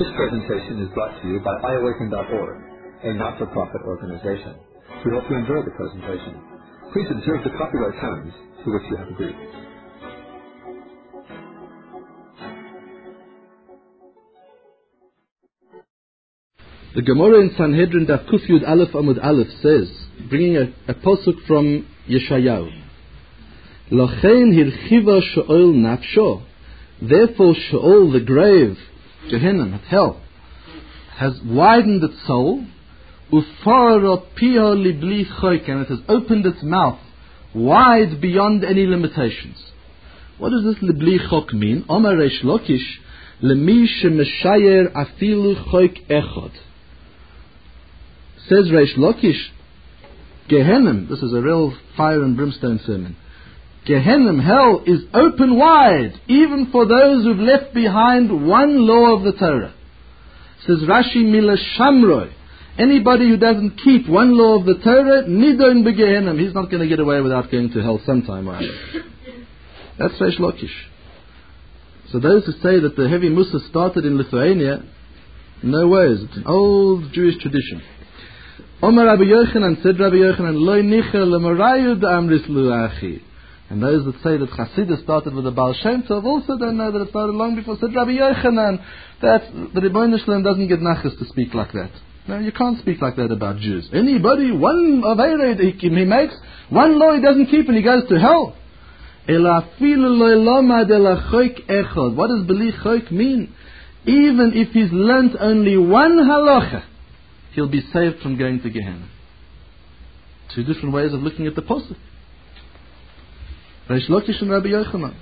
This presentation is brought to you by iAwaken.org, a not-for-profit organization. We hope you enjoy the presentation. Please observe the copyright terms to which you have agreed. The Gemara in Sanhedrin Daf Kuf Yud Aleph Amud Aleph says, bringing a pasuk from Yeshayahu, Lachein hirchiva Sheol nafsho. Therefore Sheol, the grave, Gehenna, hell, has widened its soul, ufarot piha libli choik, and it has opened its mouth wide beyond any limitations. What does this libli chok mean? Omar Reish Lakish, lemi shemeshayer afilu choik echad. Says Reish Lakish, Gehenna, this is a real fire and brimstone sermon, Gehenna, hell, is open wide, even for those who've left behind one law of the Torah. Says Rashi, Mila Shamroi, anybody who doesn't keep one law of the Torah, Nidon beGehenna, he's not going to get away without going to hell sometime or other. That's Reish Lakish. So those who say that the heavy Musa started in Lithuania, no ways, it's an old Jewish tradition. Omar Rabbi Yochanan, said Rabbi Yochanan, Loi nichel lemarayu da'amris lu'achi. And those that say that Chassidus started with the Baal Shem Tov also don't know that it started long before. Said Rabbi Yochanan that the Rebbeinu Shalom doesn't get nachas to speak like that. No, you can't speak like that about Jews. Anybody, one avera he makes, one law he doesn't keep and he goes to hell. What does beli choik mean? Even if he's learnt only one halacha, he'll be saved from going to Gehenna. Two different ways of looking at the pasuk. Reish Lakish and Rabbi Yochanan.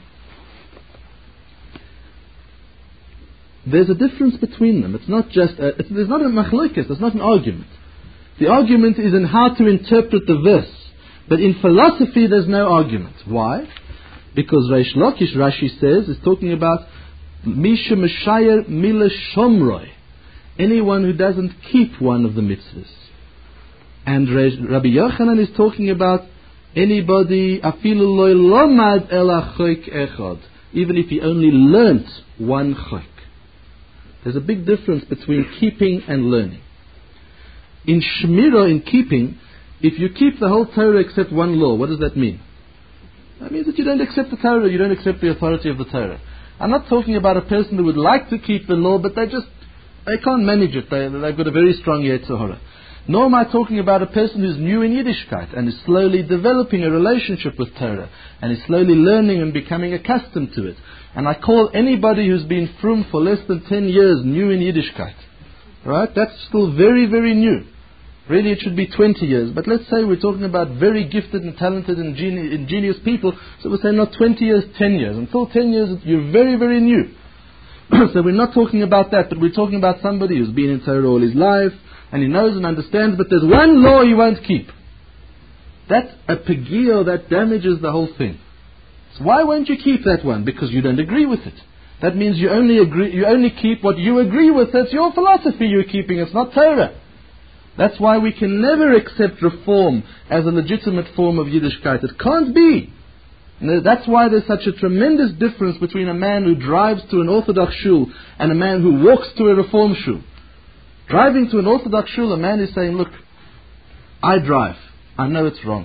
There's a difference between them. It's not just there's not a machlokes. It's not an argument. The argument is in how to interpret the verse. But in philosophy, there's no argument. Why? Because Reish Lakish, Rashi says, is talking about Misha Meshayer Mila Shomroi, anyone who doesn't keep one of the mitzvahs. And Rabbi Yochanan is talking about anybody, afilu loy lomad ela choik echad, even if he only learnt one choik. There's a big difference between keeping and learning. In shmira, in keeping, if you keep the whole Torah except one law, what does that mean? That means that you don't accept the Torah, you don't accept the authority of the Torah. I'm not talking about a person who would like to keep the law, but they can't manage it. They've got a very strong Yetzer Hara. Nor am I talking about a person who's new in Yiddishkeit and is slowly developing a relationship with Torah and is slowly learning and becoming accustomed to it. And I call anybody who's been frum for less than 10 years new in Yiddishkeit. Right? That's still very, very new. Really, it should be 20 years. But let's say we're talking about very gifted and talented and ingenious people. So we'll say not 20 years, 10 years. Until 10 years, you're very, very new. So we're not talking about that, but we're talking about somebody who's been in Torah all his life, and he knows and understands, but there's one law he won't keep. That's a pegio that damages the whole thing. So why won't you keep that one? Because you don't agree with it. That means you only keep what you agree with. That's your philosophy you're keeping. It's not Torah. That's why we can never accept reform as a legitimate form of Yiddishkeit. It can't be. And that's why there's such a tremendous difference between a man who drives to an Orthodox shul and a man who walks to a Reform shul. Driving to an Orthodox shul, a man is saying, look, I drive. I know it's wrong.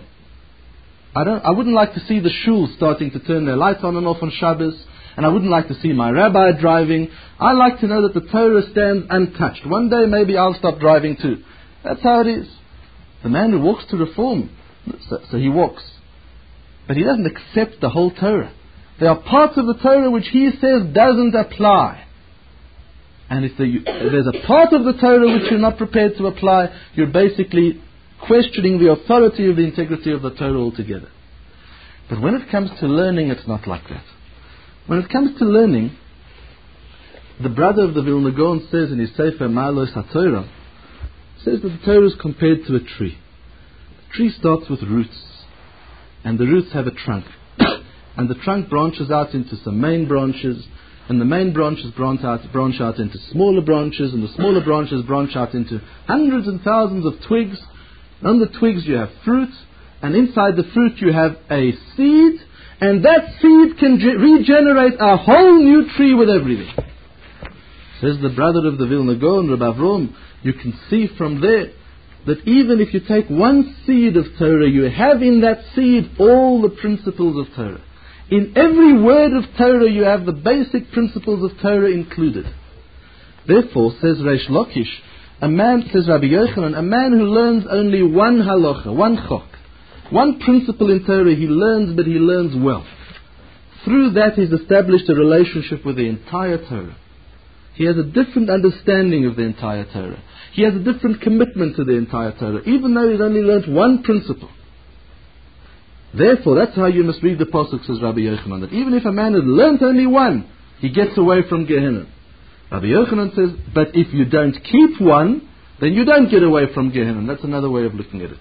I wouldn't like to see the shul starting to turn their lights on and off on Shabbos, and I wouldn't like to see my rabbi driving. I like to know that the Torah stands untouched. One day maybe I'll stop driving too. That's how it is. The man who walks to Reform, so he walks. But he doesn't accept the whole Torah. There are parts of the Torah which he says doesn't apply. And if there's a part of the Torah which you're not prepared to apply, you're basically questioning the authority of the integrity of the Torah altogether. But when it comes to learning, it's not like that. When it comes to learning, the brother of the Vilna Gaon says in his Sefer Ma'alos HaTorah, says that the Torah is compared to a tree. The tree starts with roots, and the roots have a trunk. And the trunk branches out into some main branches, and the main branches branch out into smaller branches, and the smaller branches branch out into hundreds and thousands of twigs. And on the twigs you have fruit, and inside the fruit you have a seed, and that seed can regenerate a whole new tree with everything. Says the brother of the Vilna Gaon, Rabbi Avrom, you can see from there that even if you take one seed of Torah, you have in that seed all the principles of Torah. In every word of Torah you have the basic principles of Torah included. Therefore, says Reish Lakish, says Rabbi Yochanan, a man who learns only one halacha, one chok, one principle in Torah he learns, but he learns well. Through that he's established a relationship with the entire Torah. He has a different understanding of the entire Torah. He has a different commitment to the entire Torah, even though he's only learnt one principle. Therefore, that's how you must read the pasuk, says Rabbi Yochanan, that even if a man has learnt only one, he gets away from Gehenna. Rabbi Yochanan says, but if you don't keep one, then you don't get away from Gehenna. That's another way of looking at it.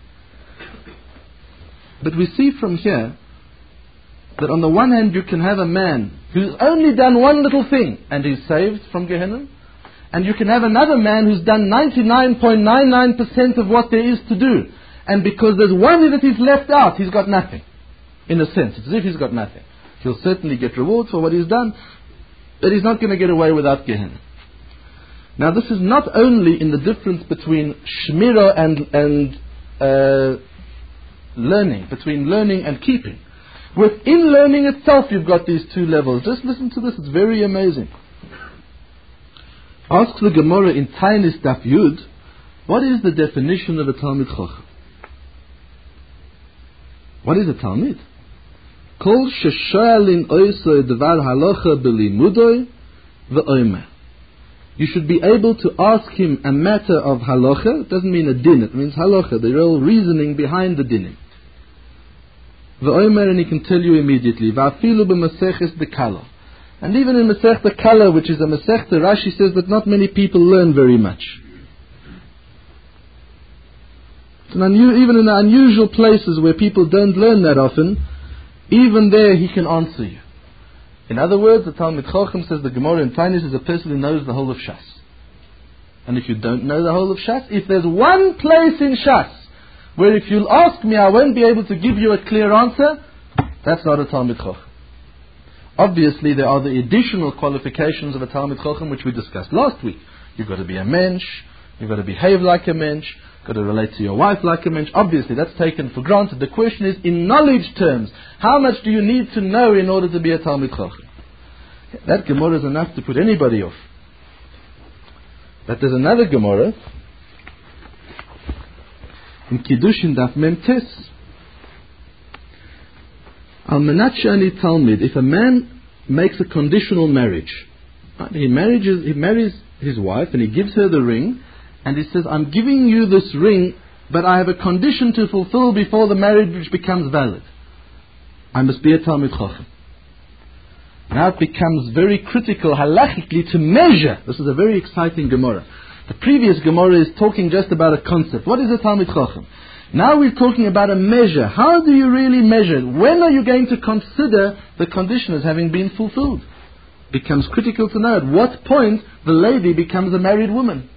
But we see from here that on the one hand you can have a man who's only done one little thing and he's saved from Gehenna, and you can have another man who's done 99.99% of what there is to do, and because there's one that he's left out, he's got nothing. In a sense, it's as if he's got nothing. He'll certainly get reward for what he's done, but he's not going to get away without Gehenna. Now this is not only in the difference between Shmira and learning, between learning and keeping. Within learning itself you've got these two levels. Just listen to this, it's very amazing. Asks the Gemara in Tainis Daf Yud, what is the definition of a Talmid Chacham? What is a Talmid? Kol sheshoalin oisoi devar halacha belimudoi ve'omer. You should be able to ask him a matter of halacha. It doesn't mean a din, it means halacha, the real reasoning behind the dinim. Ve'omer, and he can tell you immediately. Va'afilu b'maseches dekala. And even in Masechta Kala, which is a Masechta, Rashi says that not many people learn very much. Even in the unusual places where people don't learn that often, even there he can answer you. In other words, the Talmid Chacham, says the Gemara in Tainis, is a person who knows the whole of Shas. And if you don't know the whole of Shas, if there's one place in Shas where if you'll ask me I won't be able to give you a clear answer, that's not a Talmid Chacham. Obviously, there are the additional qualifications of a Talmid Chacham which we discussed last week. You've got to be a mensch, you've got to behave like a mensch, you've got to relate to your wife like a mensch. Obviously, that's taken for granted. The question is, in knowledge terms, how much do you need to know in order to be a Talmid Chacham? That Gemara is enough to put anybody off. But there's another Gemara in Kiddushin Daf Mem Tes. Al Menat Shani Talmid, if a man makes a conditional marriage, right? He marries his wife and he gives her the ring, and he says, I'm giving you this ring, but I have a condition to fulfill before the marriage which becomes valid. I must be a Talmid Chacham. Now it becomes very critical halachically to measure. This is a very exciting Gemara. The previous Gemara is talking just about a concept. What is a Talmid Chacham? Now we're talking about a measure. How do you really measure? When are you going to consider the condition as having been fulfilled? It becomes critical to know at what point the lady becomes a married woman.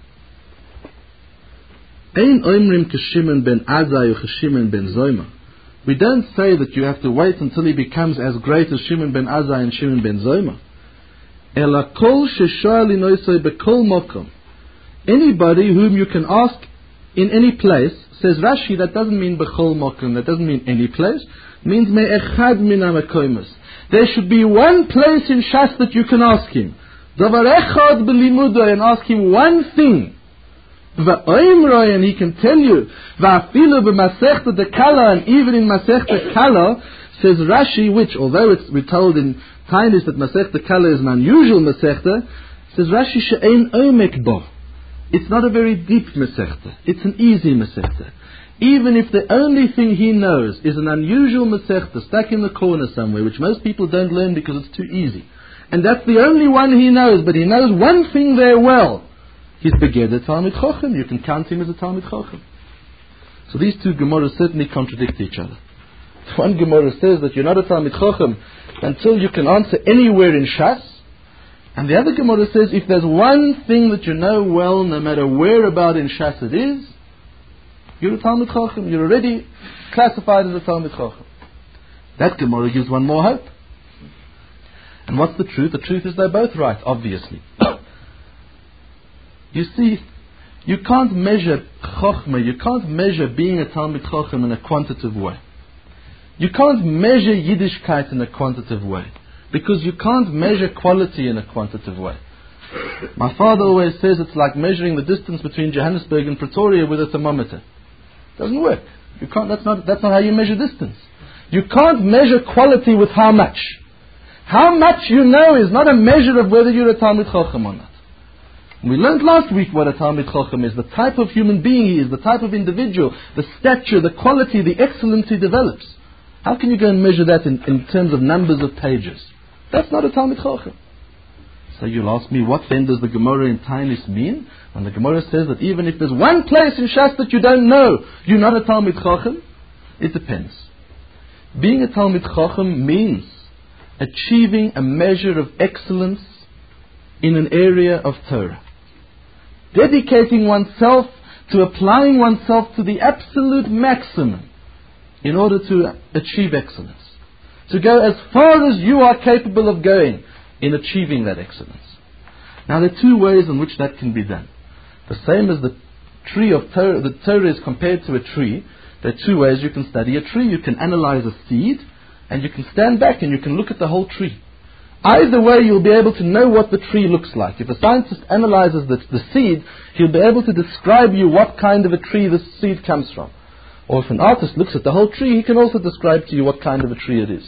Ein oimrim k'Shimon ben Azai or k'Shimon ben Zoyma. We don't say that you have to wait until he becomes as great as Shimon ben Azai and Shimon ben Zoyma. Ela kol sheshoal inoisoi bekol mokom. Anybody whom you can ask in any place, says Rashi, that doesn't mean bechol mokum, that doesn't mean any place, it means me'echad min ha'makomus. There should be one place in Shas that you can ask him. Davar echad b'limudo, and ask him one thing. Va'oimroi, and he can tell you. Va'afilu b'masechta dekala, and even in Masechta Kala, says Rashi, which although we're told in Tainis that Masechta Kala is an unusual Masechta, says Rashi she'ein omek bo. It's not a very deep Masechta. It's an easy Masechta. Even if the only thing he knows is an unusual Masechta stuck in the corner somewhere, which most people don't learn because it's too easy, and that's the only one he knows, but he knows one thing there well, he's beged a Talmid Chacham. You can count him as a Talmid Chacham. So these two Gemaras certainly contradict each other. One Gemara says that you're not a Talmid Chacham until you can answer anywhere in Shas. And the other Gemara says, if there's one thing that you know well, no matter where about in Shas it is, you're a Talmid Chacham. You're already classified as a Talmid Chacham. That Gemara gives one more hope. And what's the truth? The truth is they're both right, obviously. You see, you can't measure Chochmah, you can't measure being a Talmid Chacham in a quantitative way. You can't measure Yiddishkeit in a quantitative way, because you can't measure quality in a quantitative way. My father always says it's like measuring the distance between Johannesburg and Pretoria with a thermometer. It doesn't work. You can't. That's not how you measure distance. You can't measure quality with how much. How much you know is not a measure of whether you're a Talmid Chacham or not. We learned last week what a Talmid Chacham is, the type of human being he is, the type of individual, the stature, the quality, the excellence he develops. How can you go and measure that in terms of numbers of pages? That's not a Talmid Chacham. So you'll ask me, what then does the Gemara in Tainis mean? And the Gemara says that even if there's one place in Shas that you don't know, you're not a Talmid Chacham. It depends. Being a Talmid Chacham means achieving a measure of excellence in an area of Torah. Dedicating oneself to applying oneself to the absolute maximum in order to achieve excellence. To go as far as you are capable of going in achieving that excellence. Now there are two ways in which that can be done. The same as the tree of Torah, the Torah is compared to a tree. There are two ways you can study a tree. You can analyze a seed, and you can stand back and you can look at the whole tree. Either way, you'll be able to know what the tree looks like. If a scientist analyzes the seed, he'll be able to describe you what kind of a tree the seed comes from. Or if an artist looks at the whole tree, he can also describe to you what kind of a tree it is.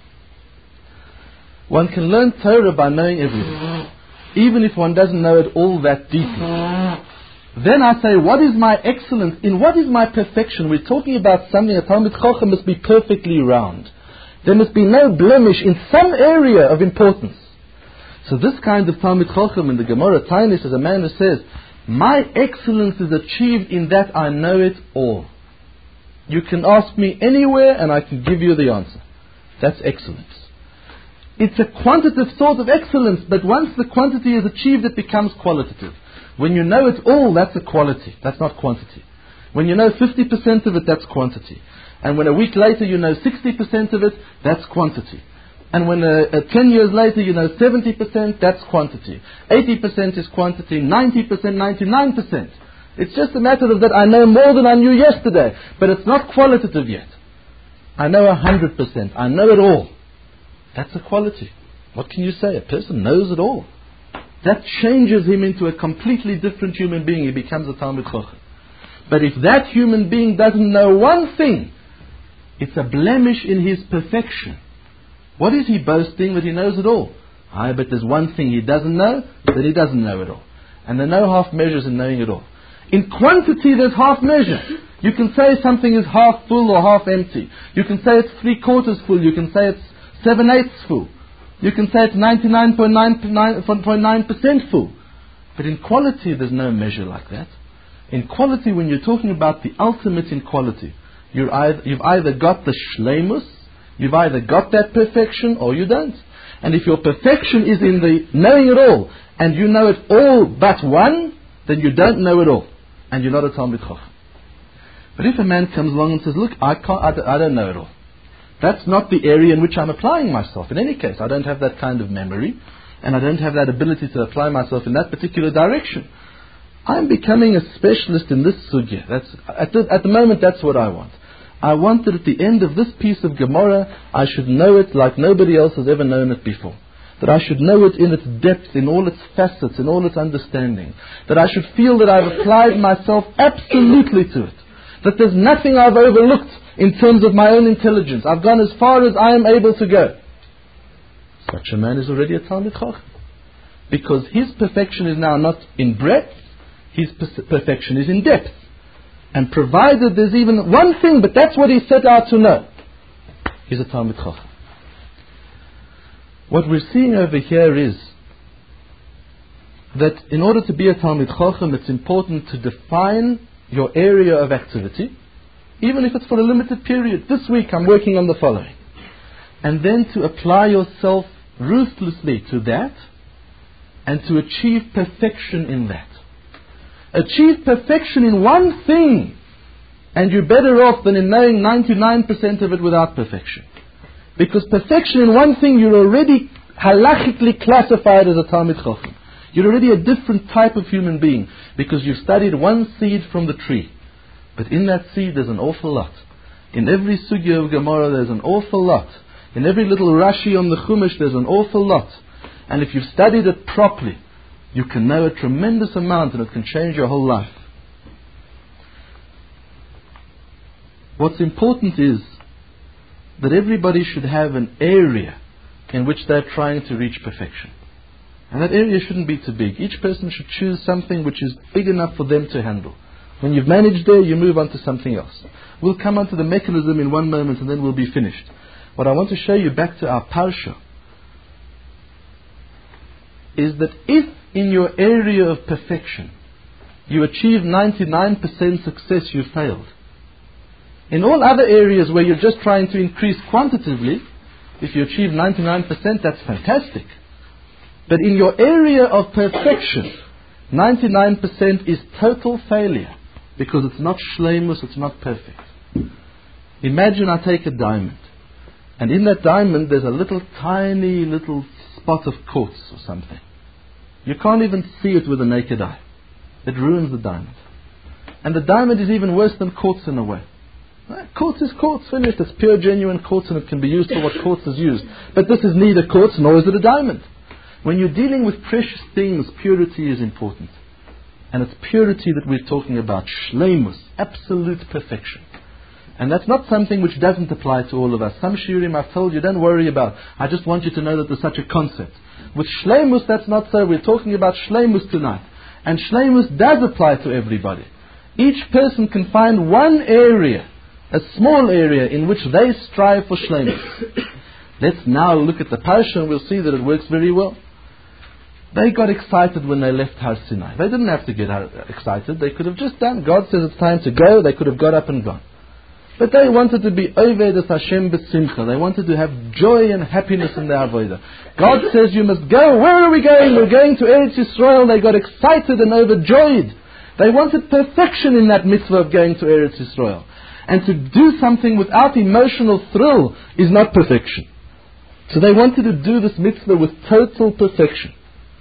One can learn Torah by knowing everything, even if one doesn't know it all that deeply. Then I say, what is my excellence? In what is my perfection? We're talking about something, a Talmid Chacham must be perfectly round. There must be no blemish in some area of importance. So this kind of Talmid Chacham in the Gemara Tainis is a man who says, my excellence is achieved in that I know it all. You can ask me anywhere and I can give you the answer. That's excellence. It's a quantitative sort of excellence, but once the quantity is achieved, it becomes qualitative. When you know it all, that's a quality. That's not quantity. When you know 50% of it, that's quantity. And when a week later you know 60% of it, that's quantity. And when 10 years later you know 70%, that's quantity. 80% is quantity, 90%, 99%. It's just a matter of that I know more than I knew yesterday, but it's not qualitative yet. I know 100%. I know it all. That's a quality. What can you say? A person knows it all. That changes him into a completely different human being. He becomes a Talmid Chacham. But if that human being doesn't know one thing, it's a blemish in his perfection. What is he boasting that he knows it all? But there's one thing he doesn't know, that he doesn't know it all. And there are no half measures in knowing it all. In quantity, there's half measure. You can say something is half full or half empty. You can say it's 3/4 full. You can say it's 7/8 full. You can say it's 99.9% full. But in quality, there's no measure like that. In quality, when you're talking about the ultimate in quality, you've either got the shleimus, you've either got that perfection, or you don't. And if your perfection is in the knowing it all, and you know it all but one, then you don't know it all, and you're not a Talmid Chacham. But if a man comes along and says, look, I don't know it all. That's not the area in which I'm applying myself. In any case, I don't have that kind of memory, and I don't have that ability to apply myself in that particular direction. I'm becoming a specialist in this sugya. At the moment, that's what I want. I want that at the end of this piece of Gemara, I should know it like nobody else has ever known it before. That I should know it in its depth, in all its facets, in all its understanding. That I should feel that I've applied myself absolutely to it. That there's nothing I've overlooked in terms of my own intelligence. I've gone as far as I am able to go. Such a man is already a Talmid Chacham. Because his perfection is now not in breadth, his perfection is in depth. And provided there's even one thing, but that's what he set out to know, he's a Talmid Chacham. What we're seeing over here is that in order to be a Talmid Chacham, it's important to define your area of activity, even if it's for a limited period. This week I'm working on the following. And then to apply yourself ruthlessly to that, and to achieve perfection in that. Achieve perfection in one thing, and you're better off than in knowing 99% of it without perfection. Because perfection in one thing, you're already halachically classified as a Talmid Chacham. You're already a different type of human being because you've studied one seed from the tree. But in that seed there's an awful lot. In every sugya of Gemara there's an awful lot. In every little Rashi on the Chumash there's an awful lot. And if you've studied it properly, you can know a tremendous amount and it can change your whole life. What's important is that everybody should have an area in which they're trying to reach perfection. And that area shouldn't be too big. Each person should choose something which is big enough for them to handle. When you've managed there, you move on to something else. We'll come on to the mechanism in one moment and then we'll be finished. What I want to show you back to our parsha is that if in your area of perfection you achieve 99% success, you failed. In all other areas where you're just trying to increase quantitatively, if you achieve 99%, that's fantastic. But in your area of perfection, 99% is total failure because it's not shleimus, it's not perfect. Imagine I take a diamond, and in that diamond there's a little tiny little spot of quartz or something. You can't even see it with the naked eye. It ruins the diamond. And the diamond is even worse than quartz in a way. Quartz is quartz, finished. It's pure, genuine quartz and it can be used for what quartz is used. But this is neither quartz nor is it a diamond. When you're dealing with precious things, purity is important. And it's purity that we're talking about. Shleimus, absolute perfection. And that's not something which doesn't apply to all of us. Some shiurim I've told you, don't worry about. I just want you to know that there's such a concept. With shleimus, that's not so. We're talking about shleimus tonight. And shleimus does apply to everybody. Each person can find one area, a small area in which they strive for shleimus. Let's now look at the parsha and we'll see that it works very well. They got excited when they left Har Sinai. They didn't have to get excited. They could have just done. God says it's time to go. They could have got up and gone. But they wanted to be Oved as Hashem b'simcha. They wanted to have joy and happiness in their avodah. God says you must go. Where are we going? We're going to Eretz Yisrael. They got excited and overjoyed. They wanted perfection in that mitzvah of going to Eretz Yisrael. And to do something without emotional thrill is not perfection. So they wanted to do this mitzvah with total perfection.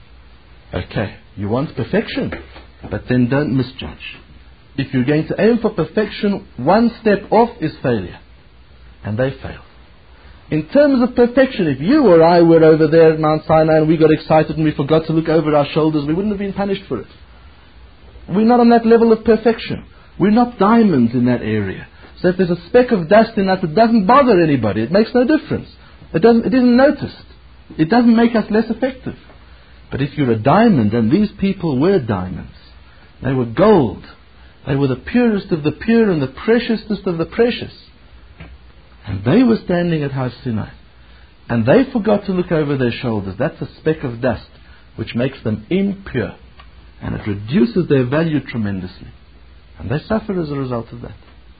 Okay, you want perfection, but then don't misjudge. If you're going to aim for perfection, one step off is failure. And they failed. In terms of perfection, if you or I were over there at Mount Sinai and we got excited and we forgot to look over our shoulders, we wouldn't have been punished for it. We're not on that level of perfection. We're not diamonds in that area. So if there's a speck of dust in us, it doesn't bother anybody. It makes no difference. It isn't noticed. It doesn't make us less effective. But if you're a diamond, and these people were diamonds, they were gold. They were the purest of the pure and the preciousest of the precious. And they were standing at Har Sinai. And they forgot to look over their shoulders. That's a speck of dust which makes them impure. And it reduces their value tremendously. And they suffer as a result of that.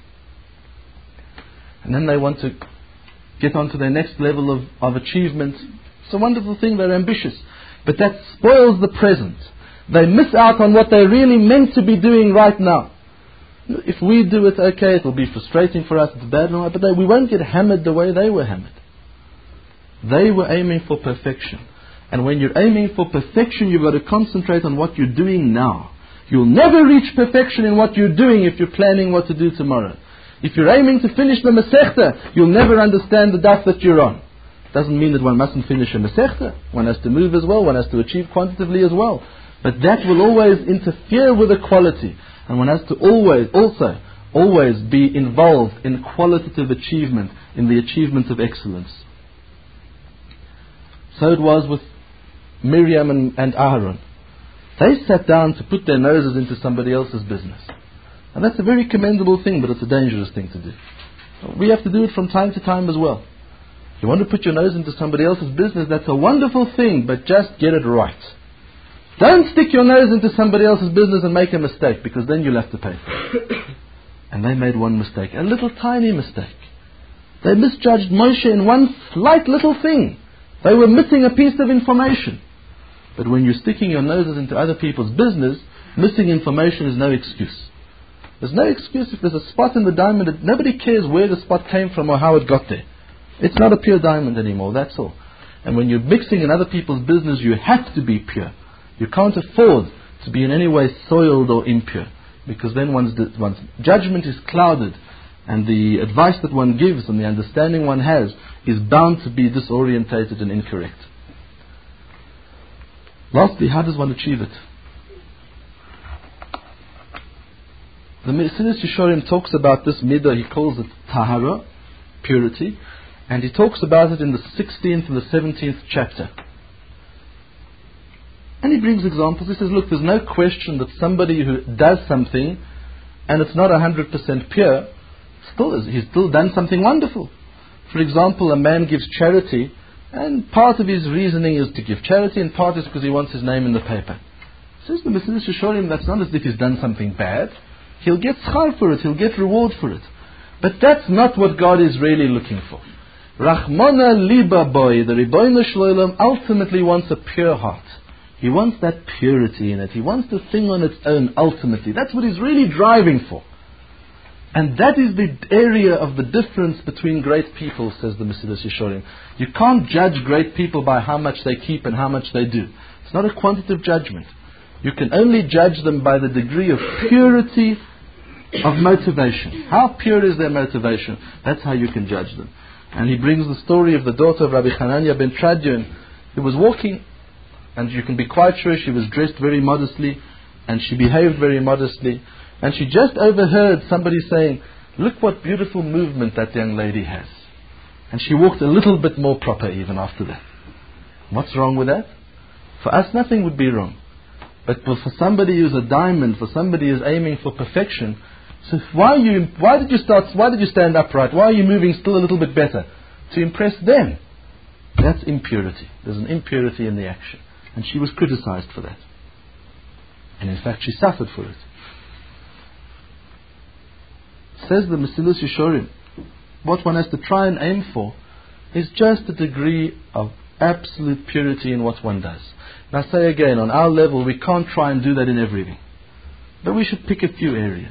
And then they want to get on to their next level of achievement. It's a wonderful thing, they're ambitious. But that spoils the present. They miss out on what they're really meant to be doing right now. If we do it, okay, it'll be frustrating for us, it's bad, but we won't get hammered the way they were hammered. They were aiming for perfection. And when you're aiming for perfection, you've got to concentrate on what you're doing now. You'll never reach perfection in what you're doing if you're planning what to do tomorrow. If you're aiming to finish the Masechta, you'll never understand the daf that you're on. Doesn't mean that one mustn't finish a Masechta. One has to move as well, one has to achieve quantitatively as well. But that will always interfere with the quality. And one has to always be involved in qualitative achievement, in the achievement of excellence. So it was with Miriam and Aaron. They sat down to put their noses into somebody else's business. And that's a very commendable thing, but it's a dangerous thing to do. We have to do it from time to time as well. If you want to put your nose into somebody else's business, that's a wonderful thing, but just get it right. Don't stick your nose into somebody else's business and make a mistake, because then you'll have to pay for it. And they made one mistake, a little tiny mistake. They misjudged Moshe in one slight little thing. They were missing a piece of information. But when you're sticking your noses into other people's business, missing information is no excuse. There's no excuse if there's a spot in the diamond. Nobody cares where the spot came from or how it got there. It's not a pure diamond anymore, that's all. And when you're mixing in other people's business, you have to be pure. You can't afford to be in any way soiled or impure, because then one's judgment is clouded, and the advice that one gives and the understanding one has is bound to be disorientated and incorrect. Lastly, how does one achieve it? The Mesilas Yesharim talks about this midah, he calls it tahara, purity, and he talks about it in the 16th and the 17th chapter. And he brings examples. He says, look, there's no question that somebody who does something and it's not 100% pure, he's still done something wonderful. For example, a man gives charity, and part of his reasoning is to give charity, and part is because he wants his name in the paper. Says the Mesilas Yesharim, that's not as if he's done something bad. He'll get schar for it, he'll get reward for it. But that's not what God is really looking for. Rachmana liba boy, the Ribono Shel Olam ultimately wants a pure heart. He wants that purity in it. He wants the thing on its own ultimately. That's what he's really driving for. And that is the area of the difference between great people, says the Mesilas Yesharim. You can't judge great people by how much they keep and how much they do. It's not a quantitative judgment. You can only judge them by the degree of purity of motivation. How pure is their motivation? That's how you can judge them. And he brings the story of the daughter of Rabbi Hanania ben Tradion, who was walking, and you can be quite sure she was dressed very modestly, and she behaved very modestly, and she just overheard somebody saying, look what beautiful movement that young lady has. And she walked a little bit more proper even after that. What's wrong with that? For us nothing would be wrong. But for somebody who's a diamond, for somebody who's aiming for perfection, so why did you stand upright? Why are you moving still a little bit better? To impress them. That's impurity. There's an impurity in the action. And she was criticized for that. And in fact she suffered for it. Says the Mesilas Yesharim, what one has to try and aim for is just a degree of absolute purity in what one does. Now I say again, on our level we can't try and do that in everything. But we should pick a few areas.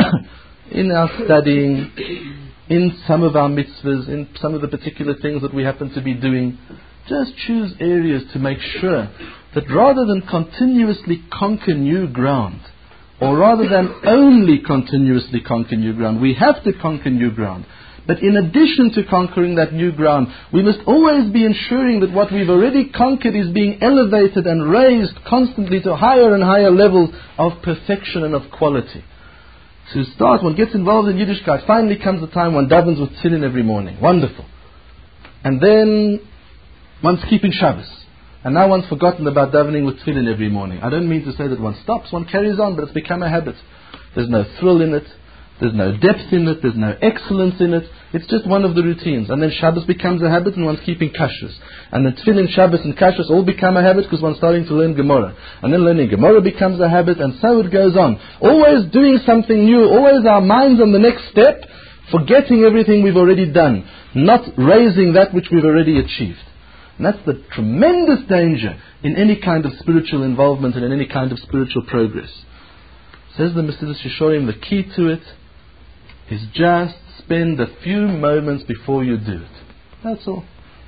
In our studying, in some of our mitzvahs, in some of the particular things that we happen to be doing, just choose areas to make sure that rather than continuously conquer new ground, or rather than only continuously conquer new ground, we have to conquer new ground. But in addition to conquering that new ground, we must always be ensuring that what we've already conquered is being elevated and raised constantly to higher and higher levels of perfection and of quality. To start, one gets involved in Yiddishkeit. Finally comes the time one davens with tefillin every morning. Wonderful. And then one's keeping Shabbos. And now one's forgotten about davening with tefillin every morning. I don't mean to say that one stops, one carries on, but it's become a habit. There's no thrill in it. There's no depth in it, there's no excellence in it. It's just one of the routines. And then Shabbos becomes a habit and one's keeping kashrus. And then tefillin, Shabbos and kashrus all become a habit because one's starting to learn Gemara. And then learning Gemara becomes a habit, and so it goes on. Always doing something new, always our minds on the next step, forgetting everything we've already done, not raising that which we've already achieved. And that's the tremendous danger in any kind of spiritual involvement and in any kind of spiritual progress. Says the Mesilas Yesharim, the key to it is just spend a few moments before you do it. That's all.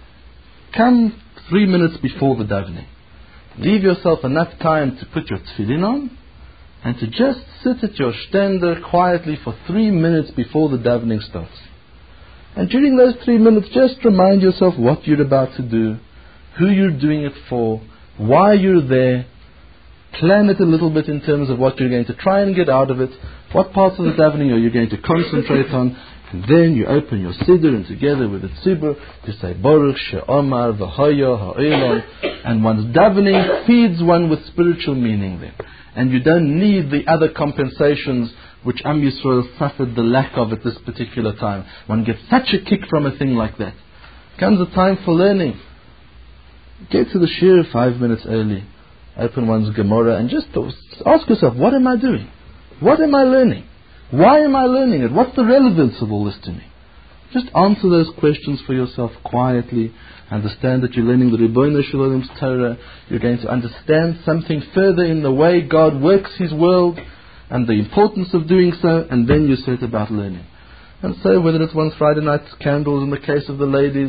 Come 3 minutes before the davening. Leave yourself enough time to put your tefillin on and to just sit at your stender quietly for 3 minutes before the davening starts. And during those 3 minutes, just remind yourself what you're about to do, who you're doing it for, why you're there. Plan it a little bit in terms of what you're going to try and get out of it. What parts of the davening are you going to concentrate on? And then you open your siddur, and together with the tzibur, you say Baruch She'omar V'Haya Ha'olam. And one's davening feeds one with spiritual meaning then. And you don't need the other compensations which Am Yisrael suffered the lack of at this particular time. One gets such a kick from a thing like that. Comes a time for learning. Get to the shir 5 minutes early. Open one's Gemara and just ask yourself, what am I doing? What am I learning? Why am I learning it? What's the relevance of all this to me? Just answer those questions for yourself quietly. Understand that you're learning the Ribono Shel Olam's Torah. You're going to understand something further in the way God works His world and the importance of doing so, and then you set about learning. And so whether it's one's Friday night candles in the case of the ladies,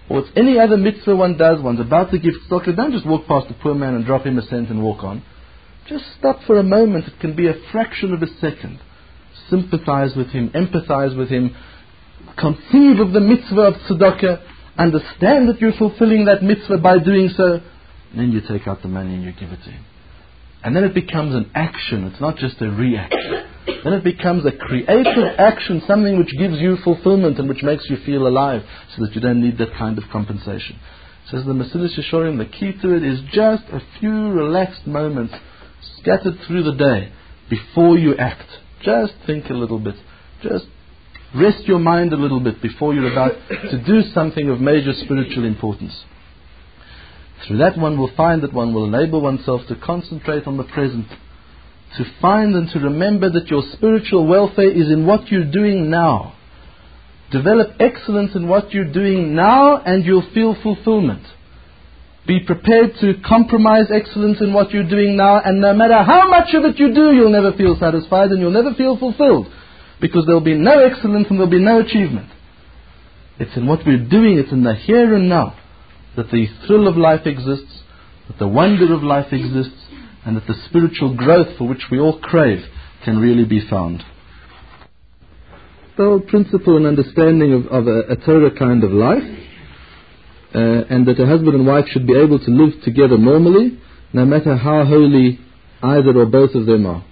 or it's any other mitzvah one does, one's about to give tzedakah, don't just walk past a poor man and drop him a cent and walk on. Just stop for a moment. It can be a fraction of a second. Sympathize with him, empathize with him, conceive of the mitzvah of tzedakah, understand that you're fulfilling that mitzvah by doing so, and then you take out the money and you give it to him. And then it becomes an action, it's not just a reaction. Then it becomes a creative action, something which gives you fulfillment and which makes you feel alive, so that you don't need that kind of compensation. Says the Mesilas Yesharim, the key to it is just a few relaxed moments scattered through the day before you act. Just think a little bit. Just rest your mind a little bit before you're about to do something of major spiritual importance. Through that one will find that one will enable oneself to concentrate on the present, to find and to remember that your spiritual welfare is in what you're doing now. Develop excellence in what you're doing now and you'll feel fulfillment. Be prepared to compromise excellence in what you're doing now, and no matter how much of it you do, you'll never feel satisfied and you'll never feel fulfilled, because there'll be no excellence and there'll be no achievement. It's in what we're doing, it's in the here and now, that the thrill of life exists, that the wonder of life exists, and that the spiritual growth for which we all crave can really be found. The whole principle and understanding of a Torah kind of life, and that a husband and wife should be able to live together normally, no matter how holy either or both of them are.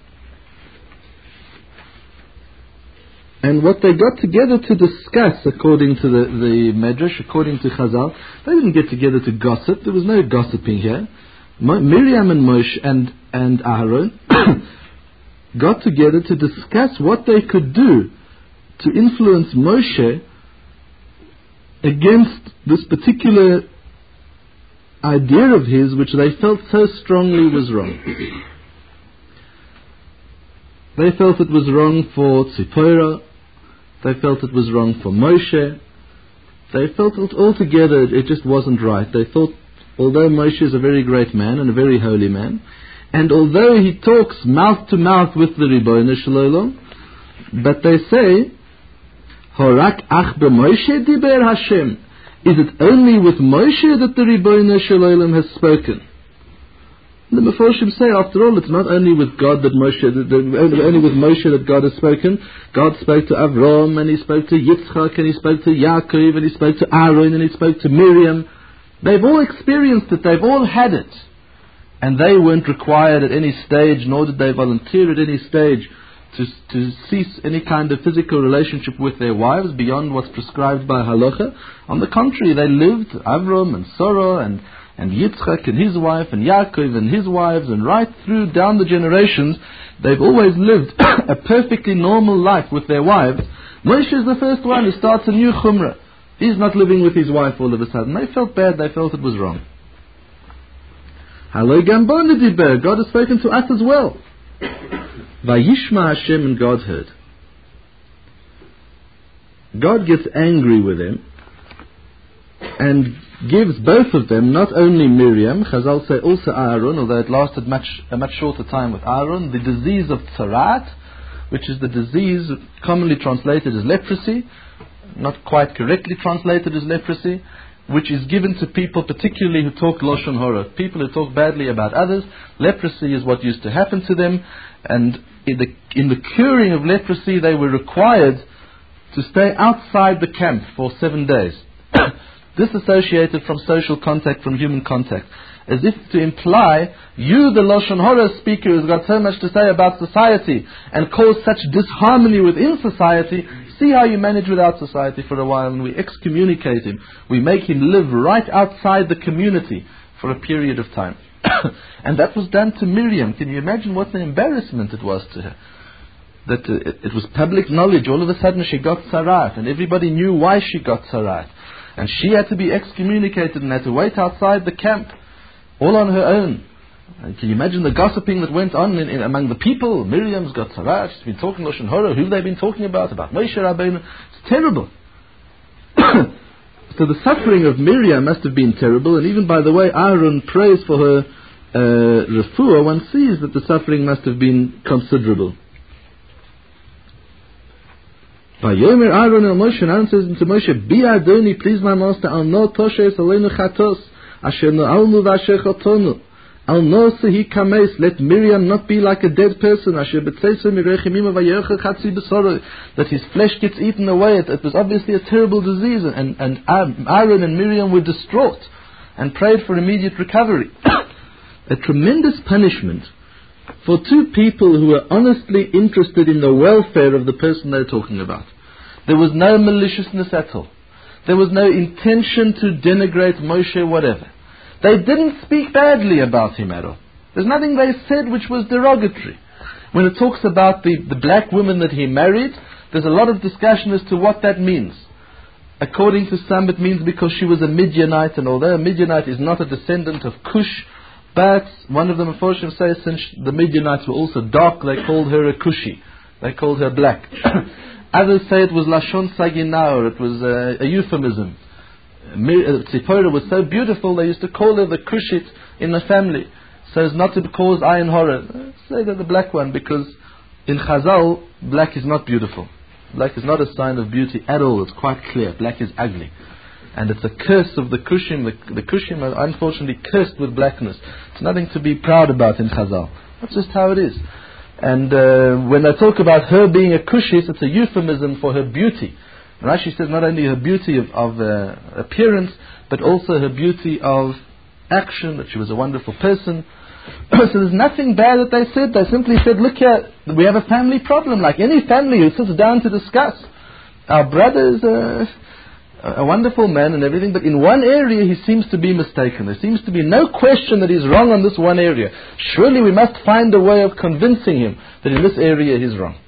And what they got together to discuss, according to the Medrash, according to Chazal, they didn't get together to gossip. There was no gossiping here. Miriam and Moshe and Aaron got together to discuss what they could do to influence Moshe against this particular idea of his, which they felt so strongly was wrong. They felt it was wrong for Tzipora. They felt it was wrong for Moshe. They felt it altogether it just wasn't right. They thought, although Moshe is a very great man and a very holy man, and although he talks mouth to mouth with the Ribono Shel Olam, but they say, Horak ach b'Moshe diber Hashem. Is it only with Moshe that the Ribono Shel Olam has spoken? The Meforshim say, after all, it's not only with God that only with Moshe that God has spoken. God spoke to Avram, and He spoke to Yitzchak, and He spoke to Yaakov, and He spoke to Aaron, and He spoke to Miriam. They've all experienced it, they've all had it. And they weren't required at any stage, nor did they volunteer at any stage to cease any kind of physical relationship with their wives beyond what's prescribed by halacha. On the contrary, they lived, Avram and Sarah and Yitzchak and his wife and Yaakov and his wives, and right through down the generations, they've always lived a perfectly normal life with their wives. Moshe is the first one who starts a new chumrah. He's not living with his wife all of a sudden. They felt bad, they felt it was wrong. Haloi gambon diber, God has spoken to us as well. Vayishma Hashem, and God heard. God gets angry with them and gives both of them, not only Miriam, Chazal say also Aaron, although it lasted a much shorter time with Aaron, the disease of tzarat, which is the disease commonly translated as leprosy, not quite correctly translated as leprosy, which is given to people particularly who talk Lashon Hara, people who talk badly about others. Leprosy is what used to happen to them, and in the curing of leprosy they were required to stay outside the camp for 7 days, disassociated from social contact, from human contact, as if to imply, you the Lashon Hara speaker who's got so much to say about society and cause such disharmony within society, see how you manage without society for a while, and we excommunicate him. We make him live right outside the community for a period of time. And that was done to Miriam. Can you imagine what an embarrassment it was to her? That it was public knowledge. All of a sudden she got tzarat, and everybody knew why she got tzarat. And she had to be excommunicated and had to wait outside the camp, all on her own. And can you imagine the gossiping that went on among the people? Miriam's got tzarat, she's been talking Lashon Hara. Who have they been talking about? About Moshe Rabbeinu. It's terrible. So the suffering of Miriam must have been terrible, and even by the way Aaron prays for her refuah, one sees that the suffering must have been considerable. Vayomer Aaron el Moshe, and Aaron says to Moshe, Bi Adoni, please my master, al no toshes aleinu chatos, asher no alnu v'asher chotonu. Al no sehi kames, let Miriam not be like a dead person, asher betzesu mirechim ima vayochel chatzi besoro, that his flesh gets eaten away. It was obviously a terrible disease, and Aaron and Miriam were distraught and prayed for immediate recovery. A tremendous punishment for two people who were honestly interested in the welfare of the person they're talking about. There was no maliciousness at all. There was no intention to denigrate Moshe, whatever. They didn't speak badly about him at all. There's nothing they said which was derogatory. When it talks about the black woman that he married, there's a lot of discussion as to what that means. According to some, it means because she was a Midianite, and although a Midianite is not a descendant of Cush, but one of them, unfortunately, says since the Midianites were also dark, they called her a Cushi. They called her black. Others say it was Lashon Saginaur, it was a euphemism. Tzipora was so beautiful, they used to call her the Cushit in the family, so as not to cause ayin horror. Say that the black one, because in Chazal, black is not beautiful. Black is not a sign of beauty at all. It's quite clear. Black is ugly. And it's a curse of the Kushim. The Kushim are unfortunately cursed with blackness. It's nothing to be proud about in Chazal. That's just how it is. And when they talk about her being a Kushis, it's a euphemism for her beauty. Rashi says not only her beauty of appearance, but also her beauty of action, that she was a wonderful person. So there's nothing bad that they said. They simply said, look here, we have a family problem, like any family who sits down to discuss. Our brother is a wonderful man and everything, but in one area he seems to be mistaken. There seems to be no question that he's wrong on this one area. Surely we must find a way of convincing him that in this area he's wrong.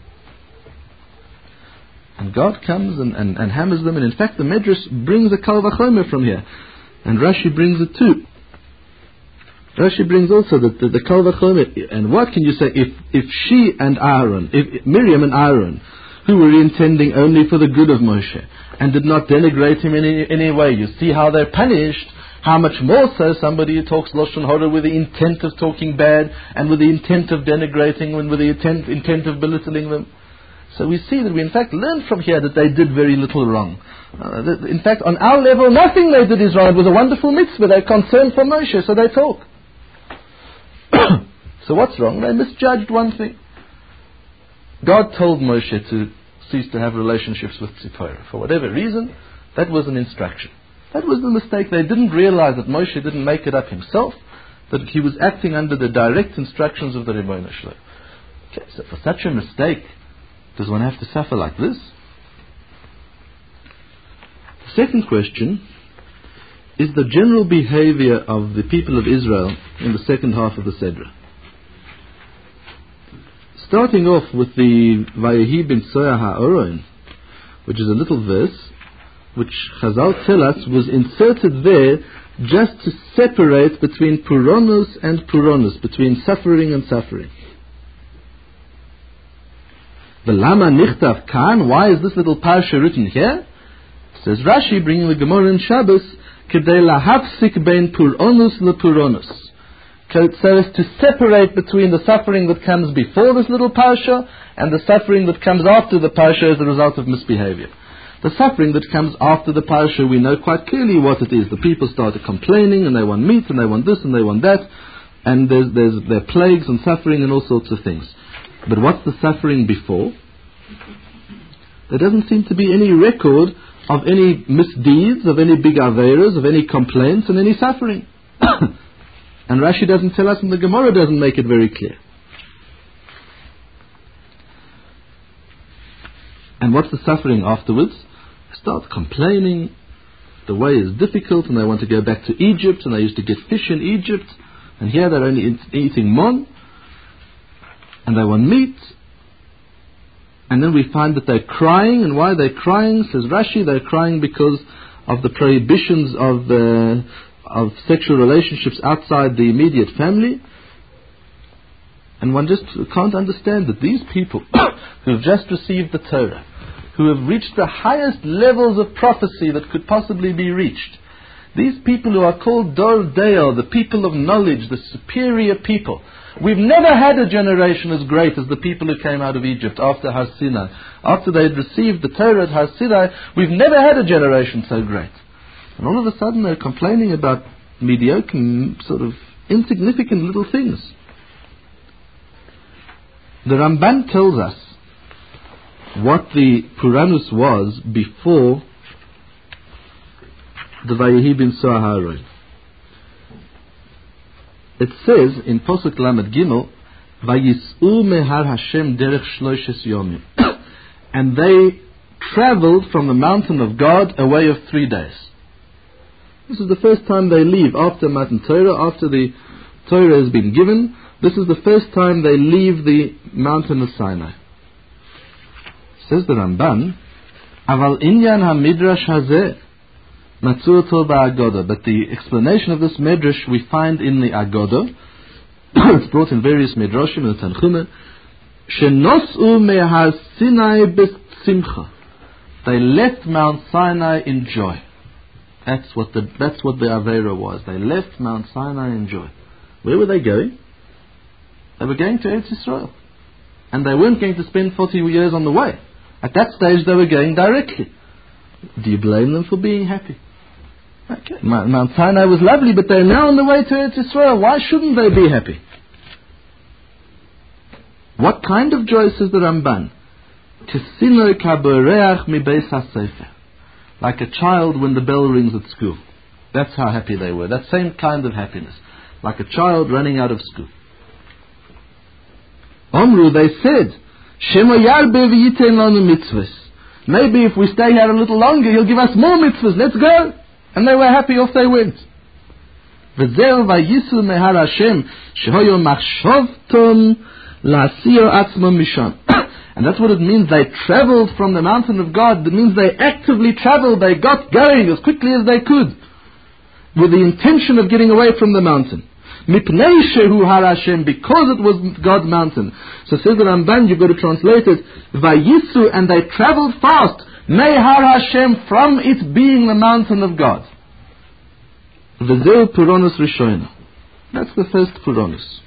And God comes and hammers them, and in fact the Medrash brings a Kal Vachomer from here. And Rashi brings it too. Rashi brings also the Kal Vachomer. And what can you say if she and Aaron, if Miriam and Aaron, who were intending only for the good of Moshe, and did not denigrate him in any way, you see how they're punished. How much more so somebody who talks Lashon Hara with the intent of talking bad, and with the intent of denigrating, and with the intent of belittling them. So we see that we in fact learn from here that they did very little wrong. In fact, on our level, nothing they did is wrong. It was a wonderful mitzvah. They're concerned for Moshe, so they talk. So what's wrong? They misjudged one thing. God told Moshe to cease to have relationships with Tzipora. For whatever reason, that was an instruction. That was the mistake. They didn't realize that Moshe didn't make it up himself, that he was acting under the direct instructions of the Rebbeinu Shalom. Okay, so for such a mistake, does one have to suffer like this? The second question is the general behavior of the people of Israel in the second half of the Sedra. Starting off with the Vayehi bin Tzoya HaOron, which is a little verse which Chazal tell us was inserted there just to separate between Puronos and Puronos, between suffering and suffering. The Lama Nichtav Kan, why is this little parsha written here? Says Rashi, bringing the Gemara in Shabbos, Kedei lahafsik bein Puronos lePuronos. So as to separate between the suffering that comes before this little parsha and the suffering that comes after the parsha as a result of misbehavior. The suffering that comes after the parsha, we know quite clearly what it is. The people started complaining, and they want meat, and they want this, and they want that, and there are plagues and suffering and all sorts of things. But what's the suffering before? There doesn't seem to be any record of any misdeeds, of any big averas, of any complaints, and any suffering. And Rashi doesn't tell us, and the Gemara doesn't make it very clear. And what's the suffering afterwards? They start complaining, the way is difficult, and they want to go back to Egypt, and they used to get fish in Egypt, and here they're only eating mon, and they want meat. And then we find that they're crying, and why they're crying, says Rashi, they're crying because of the prohibitions of sexual relationships outside the immediate family. And one just can't understand that these people who have just received the Torah, who have reached the highest levels of prophecy that could possibly be reached, these people who are called Dor Deo, the people of knowledge, the superior people, We've never had a generation as great as the people who came out of Egypt after Har Sinai. After they had received the Torah at Har Sinai, we've never had a generation so great. And all of a sudden they're complaining about mediocre, sort of insignificant little things. The Ramban tells us what the Puranus was before the Vayehi bin Soharon. It says in Posuk Lamed Gimel, Vayis'u mehar Hashem derech shloishes yomim. And they traveled from the mountain of God a way of 3 days. This is the first time they leave after Matan Torah, after the Torah has been given. This is the first time they leave the mountain of Sinai. Says the Ramban, Aval inyan ha-midrash hazeh matzu oto ba'agoda. But the explanation of this midrash we find in the Agoda. It's brought in various midrashim in the Tanchuma. Shenos'u mehar Sinai b'simcha. They left Mount Sinai in joy. That's what the Aveira was. They left Mount Sinai in joy. Where were they going? They were going to Eretz Yisrael. And they weren't going to spend 40 years on the way. At that stage they were going directly. Do you blame them for being happy? Okay. Mount Sinai was lovely, but they're now on the way to Eretz Yisrael. Why shouldn't they be happy? What kind of joy, says the Ramban? Kesino kaboreach mi beis hasefer. Like a child when the bell rings at school. That's how happy they were. That same kind of happiness. Like a child running out of school. Omru, they said, Shemo yarbe v'yitein lanu mitzvahs. Maybe if we stay here a little longer, he'll give us more mitzvahs. Let's go. And they were happy, off they went. V'zeu vayisu mehar Hashem, shehoyo machshovton la'asio atzmo mishon. And that's what it means. They traveled from the mountain of God. It means they actively traveled. They got going as quickly as they could, with the intention of getting away from the mountain. Mipnei shehu har Hashem, because it was God's mountain. So says the Ramban, you've got to translate it, Vayisu, and they traveled fast, Mei har Hashem, from it being the mountain of God. V'zeu Puranus Rishono. That's the first Puranus.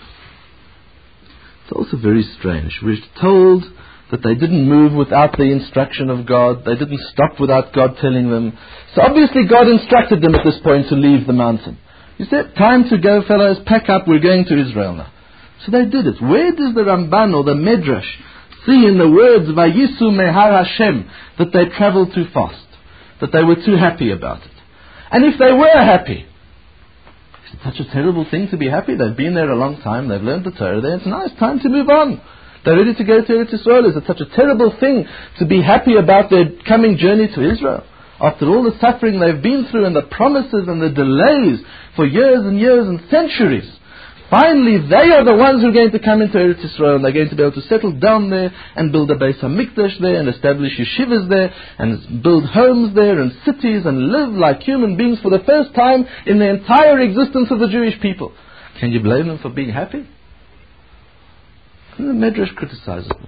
It's also very strange. We're told that they didn't move without the instruction of God. They didn't stop without God telling them. So obviously God instructed them at this point to leave the mountain. He said, time to go, fellows, pack up, we're going to Israel now. So they did it. Where does the Ramban or the Medrash see in the words Vayisu mehar Hashem that they traveled too fast, that they were too happy about it? And if they were happy, it's such a terrible thing to be happy. They've been there a long time, they've learned the Torah there, it's nice, time to move on. They're ready to go to Eretz Yisrael. Is it such a terrible thing to be happy about their coming journey to Israel? After all the suffering they've been through and the promises and the delays for years and years and centuries, finally they are the ones who are going to come into Eretz Yisrael, and they're going to be able to settle down there and build a Beis HaMikdash there and establish yeshivas there and build homes there and cities and live like human beings for the first time in the entire existence of the Jewish people. Can you blame them for being happy? And the Medrash criticizes them.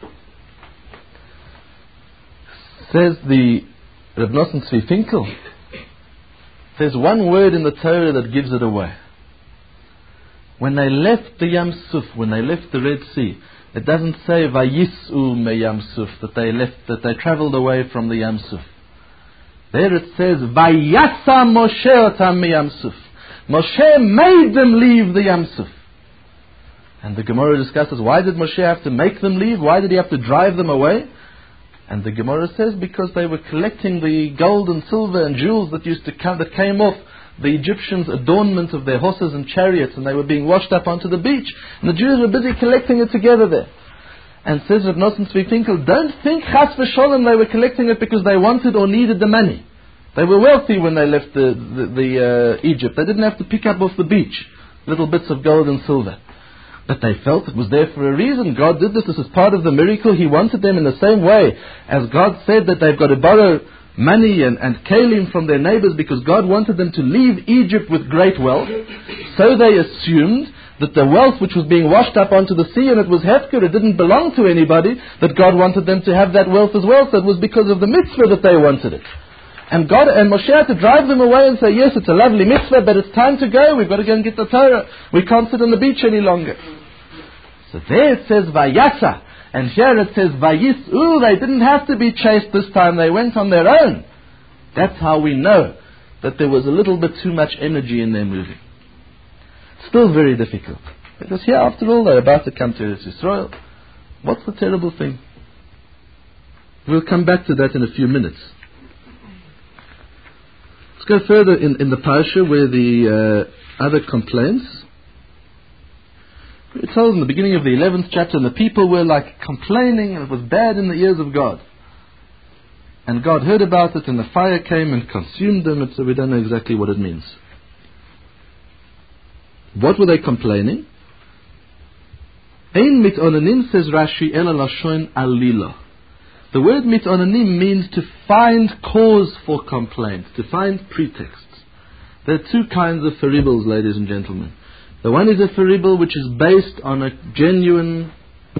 Says the Reb Nosson Tzvi Finkel, there's one word in the Torah that gives it away. When they left the Yam Suf, when they left the Red Sea, it doesn't say Vayis'u me Yam Suf, that they traveled away from the Yam Suf. There it says Vayasa Moshe otam me Yam Suf. Moshe made them leave the Yam Suf. And the Gemara discusses, why did Moshe have to make them leave? Why did he have to drive them away? And the Gemara says because they were collecting the gold and silver and jewels that came off the Egyptians' adornment of their horses and chariots, and they were being washed up onto the beach. And the Jews were busy collecting it together there. And says Reb Nosson Tzvi Finkel, don't think chas v'sholem they were collecting it because they wanted or needed the money. They were wealthy when they left Egypt. They didn't have to pick up off the beach little bits of gold and silver. But they felt it was there for a reason. God did this. This is part of the miracle. He wanted them in the same way as God said that they've got to borrow money and kalim from their neighbors because God wanted them to leave Egypt with great wealth. So they assumed that the wealth which was being washed up onto the sea, and it was hefker, it didn't belong to anybody, that God wanted them to have that wealth as well. So it was because of the mitzvah that they wanted it. And Moshe had to drive them away and say, yes, it's a lovely mitzvah, but it's time to go. We've got to go and get the Torah. We can't sit on the beach any longer. So there it says Vayasa. And here it says Vayis'u. They didn't have to be chased this time. They went on their own. That's how we know that there was a little bit too much energy in their moving. Still very difficult. Because here, after all, they're about to come to Eretz Yisrael. What's the terrible thing? We'll come back to that in a few minutes. Let's go further in the parasha where the other complaints. We're told in the beginning of the 11th chapter, and the people were like complaining, and it was bad in the ears of God. And God heard about it, and the fire came and consumed them, and so we don't know exactly what it means. What were they complaining? Ein mitonanim, says Rashi, ela lashon alila. The word mitonanim means to find cause for complaint, to find pretexts. There are two kinds of faribbles, ladies and gentlemen. The one is a faribble which is based on a genuine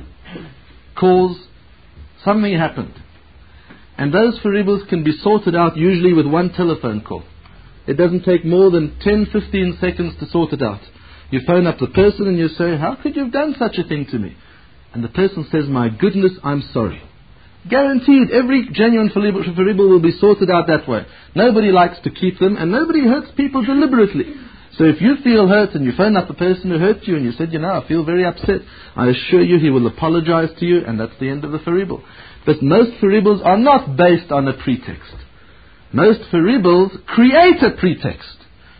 cause. Something happened. And those faribbles can be sorted out usually with one telephone call. It doesn't take more than 10-15 seconds to sort it out. You phone up the person and you say, how could you have done such a thing to me? And the person says, my goodness, I'm sorry. Guaranteed, every genuine faribble will be sorted out that way. Nobody likes to keep them, and nobody hurts people deliberately. So if you feel hurt and you phone up the person who hurt you and you said, I feel very upset, I assure you he will apologize to you, and that's the end of the faribble. But most faribbles are not based on a pretext. Most faribbles create a pretext.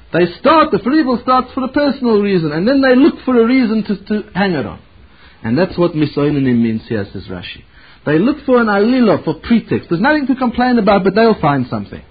The faribble starts for a personal reason, and then they look for a reason to hang it on. And that's what misoinanim means here, says Rashi. They look for an alila, for pretext. There's nothing to complain about, but they'll find something.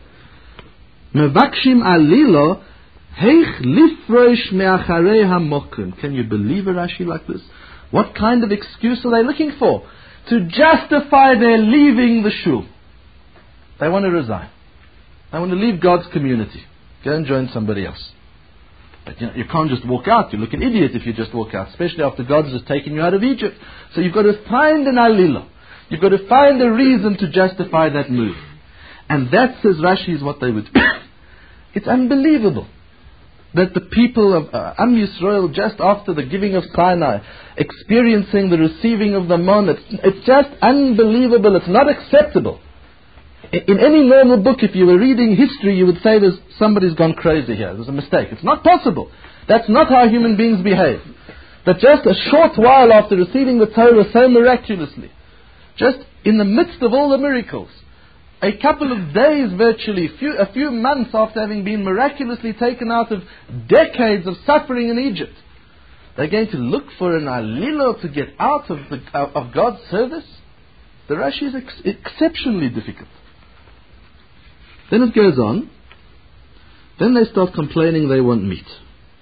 Mevakshim alila, heich lifrosh me'acharei hamokum. Can you believe a Rashi like this? What kind of excuse are they looking for? To justify their leaving the shul. They want to resign. They want to leave God's community. Go and join somebody else. But you can't just walk out. You look an idiot if you just walk out, especially after God has just taken you out of Egypt. So you've got to find an alila. You've got to find a reason to justify that move. And that, says Rashi, is what they would do. It's unbelievable that the people of Am Yisrael, just after the giving of Sinai, experiencing the receiving of the manna, it's just unbelievable. It's not acceptable. In any normal book, if you were reading history, you would say somebody's gone crazy here. There's a mistake. It's not possible. That's not how human beings behave. That just a short while after receiving the Torah so miraculously, just in the midst of all the miracles, a couple of days virtually, a few months after having been miraculously taken out of decades of suffering in Egypt, they're going to look for an alila to get out of God's service? The Rashi is exceptionally difficult. Then it goes on. Then they start complaining they want meat.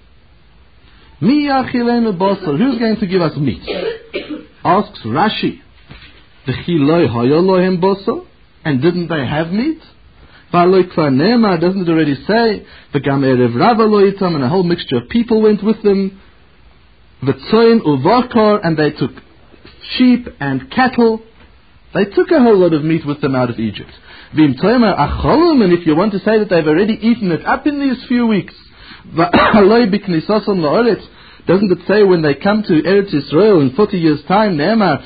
Mi yachilenu basar. Who's going to give us meat? Asks Rashi. V'chiloi hayolohem basar. And didn't they have meat? V'aloi kvar ne'emar. Doesn't it already say? V'gam erev rava lo itam. And a whole mixture of people went with them. V'tzoin uvakar. And they took sheep and cattle. They took a whole lot of meat with them out of Egypt. And if you want to say that they've already eaten it up in these few weeks, doesn't it say when they come to Eretz Yisrael in 40 years' time, that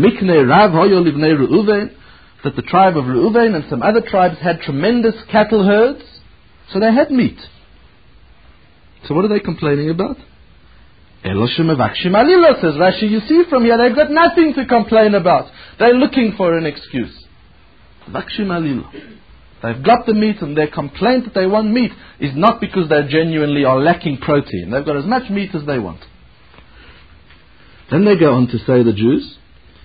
the tribe of Reuven and some other tribes had tremendous cattle herds, so they had meat. So what are they complaining about? Says Rashi, you see from here, they've got nothing to complain about. They're looking for an excuse. Vakshim alila. They've got the meat, and their complaint that they want meat is not because they genuinely are lacking protein. They've got as much meat as they want. Then they go on to say, the Jews,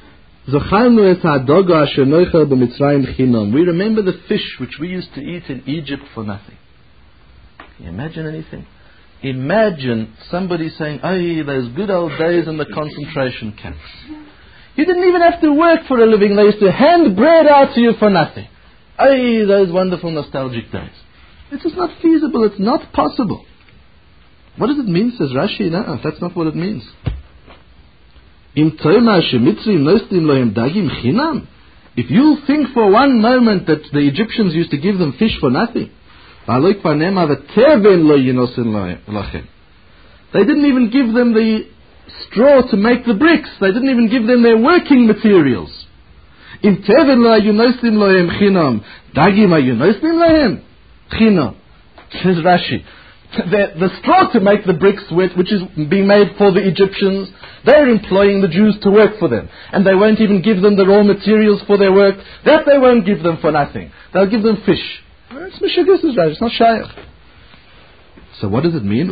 we remember the fish which we used to eat in Egypt for nothing. Can you imagine anything? Imagine somebody saying, those good old days in the concentration camps. You didn't even have to work for a living. They used to hand bread out to you for nothing. Those wonderful nostalgic days. It is not feasible. It's not possible. What does it mean, says Rashi? No, that's not what it If you think for one moment that the Egyptians used to give them fish for nothing, they didn't even give them the straw to make the bricks. They didn't even give them their working materials. Says Rashi, the straw to make the bricks with, which is being made for the Egyptians, they're employing the Jews to work for them. And they won't even give them the raw materials for their work. That they won't give them for nothing. They'll give them fish. It's Meshugas, Rashi. It's not Shaykh. So what does it mean?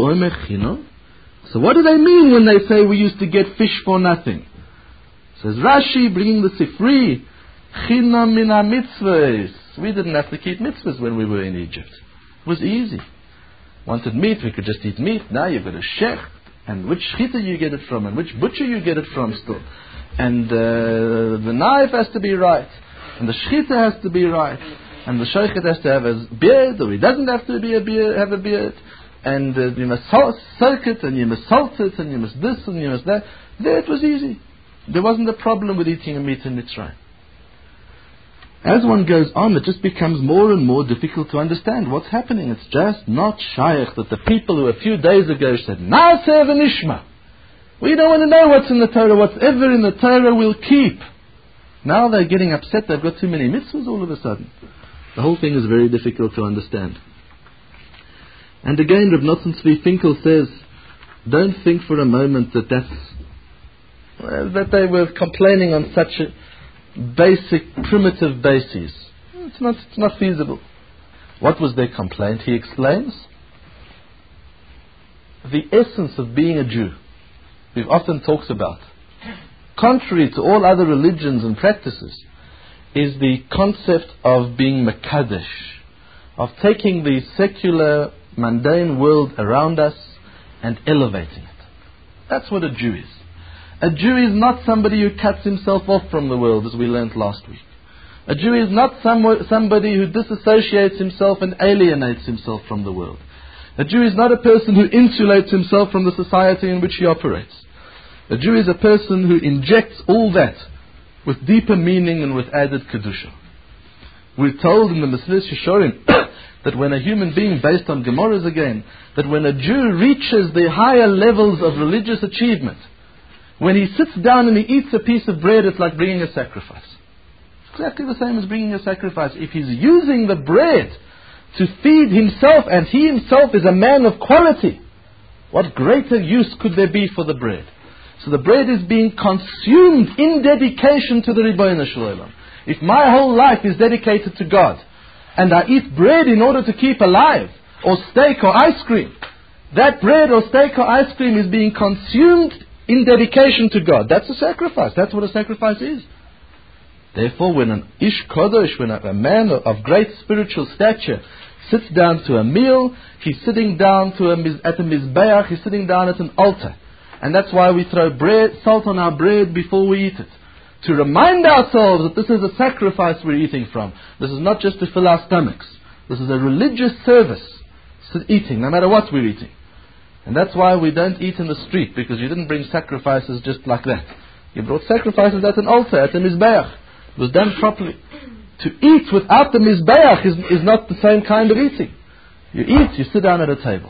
So what do they mean when they say we used to get fish for nothing? Says Rashi, bringing the Sifri, Chinam min ha-mitzvahs. We didn't have to keep mitzvahs when we were in Egypt. It was easy. Wanted meat, we could just eat meat. Now you've got a sheikh, and which shchita you get it from, and which butcher you get it from still. And the knife has to be right, and the shchita has to be right, and the sheikh has to have a beard, or he doesn't have to have a beard. And you must soak it, and you must salt it, and you must this, and you must that. There it was easy. There wasn't a problem with eating a meat in Mitzrayim. As one goes on, it just becomes more and more difficult to understand what's happening. It's just not shaykh that the people who a few days ago said, Na'aseh v'nishma. We don't want to know what's in the Torah. Whatever in the Torah we'll keep. Now they're getting upset. They've got too many mitzvahs all of a sudden. The whole thing is very difficult to understand. And again, Rav Notzen Tzvi Finkel says, don't think for a moment that they were complaining on such a basic, primitive basis. It's not feasible. What was their complaint? He explains, the essence of being a Jew, we've often talked about, contrary to all other religions and practices, is the concept of being Mekadesh, of taking the secular, mundane world around us and elevating it. That's what a Jew is. A Jew is not somebody who cuts himself off from the world, as we learnt last week. A Jew is not somebody who disassociates himself and alienates himself from the world. A Jew is not a person who insulates himself from the society in which he operates. A Jew is a person who injects all that with deeper meaning and with added kedusha. We're told in the Mesilas Yesharim that when a human being, based on Gemaras again, that when a Jew reaches the higher levels of religious achievement, when he sits down and he eats a piece of bread, it's like bringing a sacrifice. It's exactly the same as bringing a sacrifice. If he's using the bread to feed himself, and he himself is a man of quality, what greater use could there be for the bread? So the bread is being consumed in dedication to the Ribono Shel Olam. If my whole life is dedicated to God, and I eat bread in order to keep alive, or steak or ice cream, that bread or steak or ice cream is being consumed in dedication to God. That's a sacrifice. That's what a sacrifice is. Therefore, when an Ish Kodesh, when a man of great spiritual stature sits down to a meal, he's sitting down at a Mizbeach, he's sitting down at an altar. And that's why we throw salt on our bread before we eat it. To remind ourselves that this is a sacrifice we're eating from. This is not just to fill our stomachs. This is a religious service. It's eating, no matter what we're eating. And that's why we don't eat in the street, because you didn't bring sacrifices just like that. You brought sacrifices at an altar, at a Mizbeach. It was done properly. To eat without the Mizbeach is not the same kind of eating. You eat, you sit down at a table.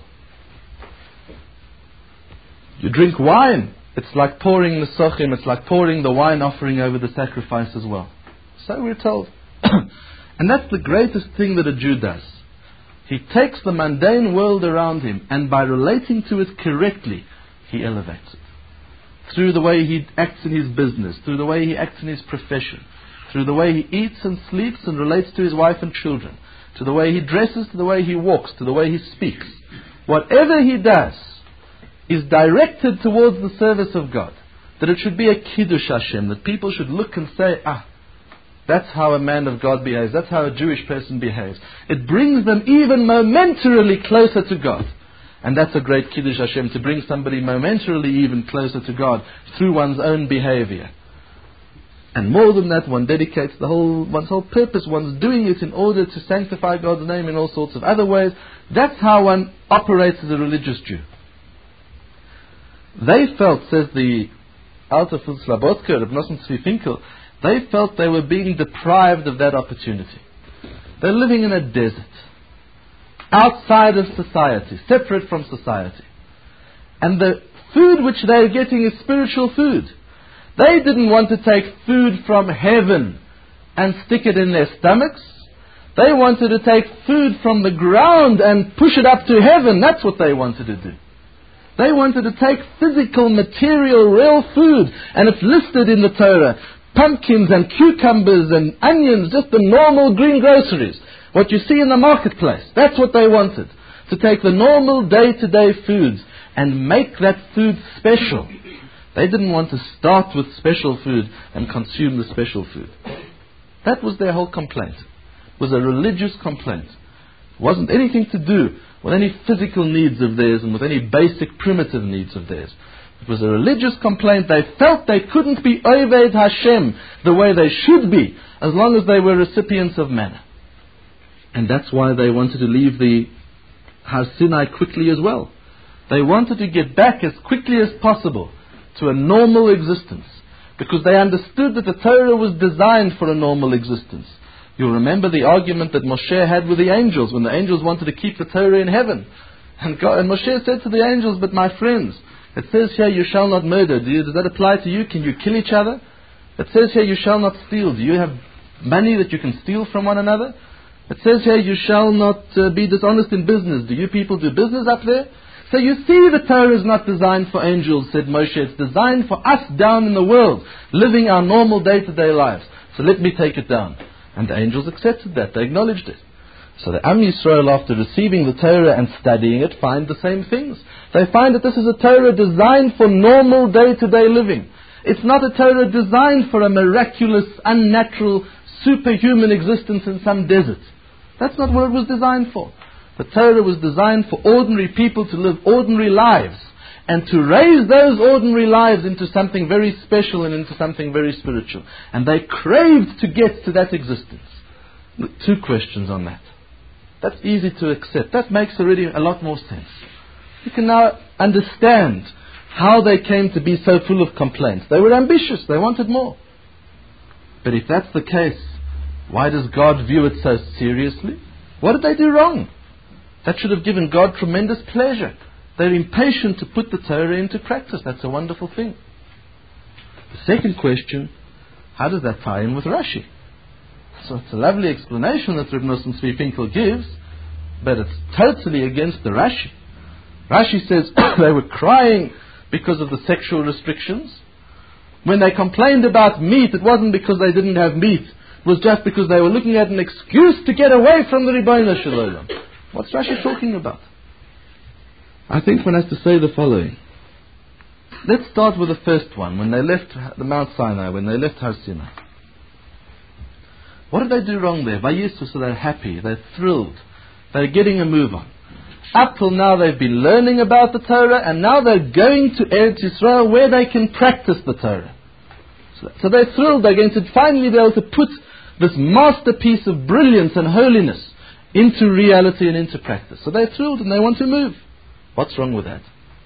You drink wine. It's like pouring the sochim, it's like pouring the wine offering over the sacrifice as well. So we're told. And that's the greatest thing that a Jew does. He takes the mundane world around him, and by relating to it correctly, he elevates it. Through the way he acts in his business, through the way he acts in his profession, through the way he eats and sleeps and relates to his wife and children, to the way he dresses, to the way he walks, to the way he speaks. Whatever he does is directed towards the service of God. That it should be a Kiddush Hashem, that people should look and say, that's how a man of God behaves, that's how a Jewish person behaves. It brings them even momentarily closer to God. And that's a great Kiddush Hashem, to bring somebody momentarily even closer to God through one's own behavior. And more than that, one dedicates one's whole purpose, one's doing it in order to sanctify God's name in all sorts of other ways. That's how one operates as a religious Jew. They felt, says the Alter von Slabodka, Rav Notzen Tzvi Finkel, They felt they were being deprived of that opportunity. They're living in a desert, outside of society, separate from society. And the food which they're getting is spiritual food. They didn't want to take food from heaven and stick it in their stomachs. They wanted to take food from the ground and push it up to heaven. That's what they wanted to do. They wanted to take physical, material, real food, and it's listed in the Torah. Pumpkins and cucumbers and onions, just the normal green groceries. What you see in the marketplace. That's what they wanted. To take the normal day-to-day foods and make that food special. They didn't want to start with special food and consume the special food. That was their whole complaint. It was a religious complaint. It wasn't anything to do with any physical needs of theirs and with any basic primitive needs of theirs. It was a religious complaint. They felt they couldn't be Oved Hashem the way they should be as long as they were recipients of manna. And that's why they wanted to leave the Har Sinai quickly as well. They wanted to get back as quickly as possible to a normal existence, because they understood that the Torah was designed for a normal existence. You'll remember the argument that Moshe had with the angels when the angels wanted to keep the Torah in heaven. And Moshe said to the angels, but my friends, it says here you shall not murder. Does that apply to you? Can you kill each other? It says here you shall not steal. Do you have money that you can steal from one another? It says here you shall not be dishonest in business. Do you people do business up there? So you see the Torah is not designed for angels, said Moshe. It's designed for us down in the world, living our normal day-to-day lives. So let me take it down. And the angels accepted that. They acknowledged it. So the Am Yisrael, after receiving the Torah and studying it, find the same things. They find that this is a Torah designed for normal day-to-day living. It's not a Torah designed for a miraculous, unnatural, superhuman existence in some desert. That's not what it was designed for. The Torah was designed for ordinary people to live ordinary lives and to raise those ordinary lives into something very special and into something very spiritual. And they craved to get to that existence. Two questions on that. That's easy to accept. That makes already a lot more sense. You can now understand how they came to be so full of complaints. They were ambitious. They wanted more. But if that's the case, why does God view it so seriously? What did they do wrong? That should have given God tremendous pleasure. They're impatient to put the Torah into practice. That's a wonderful thing. The second question, how does that tie in with Rashi? So it's a lovely explanation that Reb Nosson Tzvi Finkel gives, but it's totally against the Rashi. Rashi says they were crying because of the sexual restrictions. When they complained about meat, it wasn't because they didn't have meat. It was just because they were looking at an excuse to get away from the Ribono Shel Olam. What's Rashi talking about? I think one has to say the following. Let's start with the first one, when they left the Mount Sinai, when they left Har Sinai. What did they do wrong there? Vayisu, so they're happy, they're thrilled, they're getting a move on. Up till now they've been learning about the Torah, and now they're going to Eretz Yisrael where they can practice the Torah. So they're thrilled, they're going to finally be able to put this masterpiece of brilliance and holiness into reality and into practice. So they're thrilled and they want to move. What's wrong with that?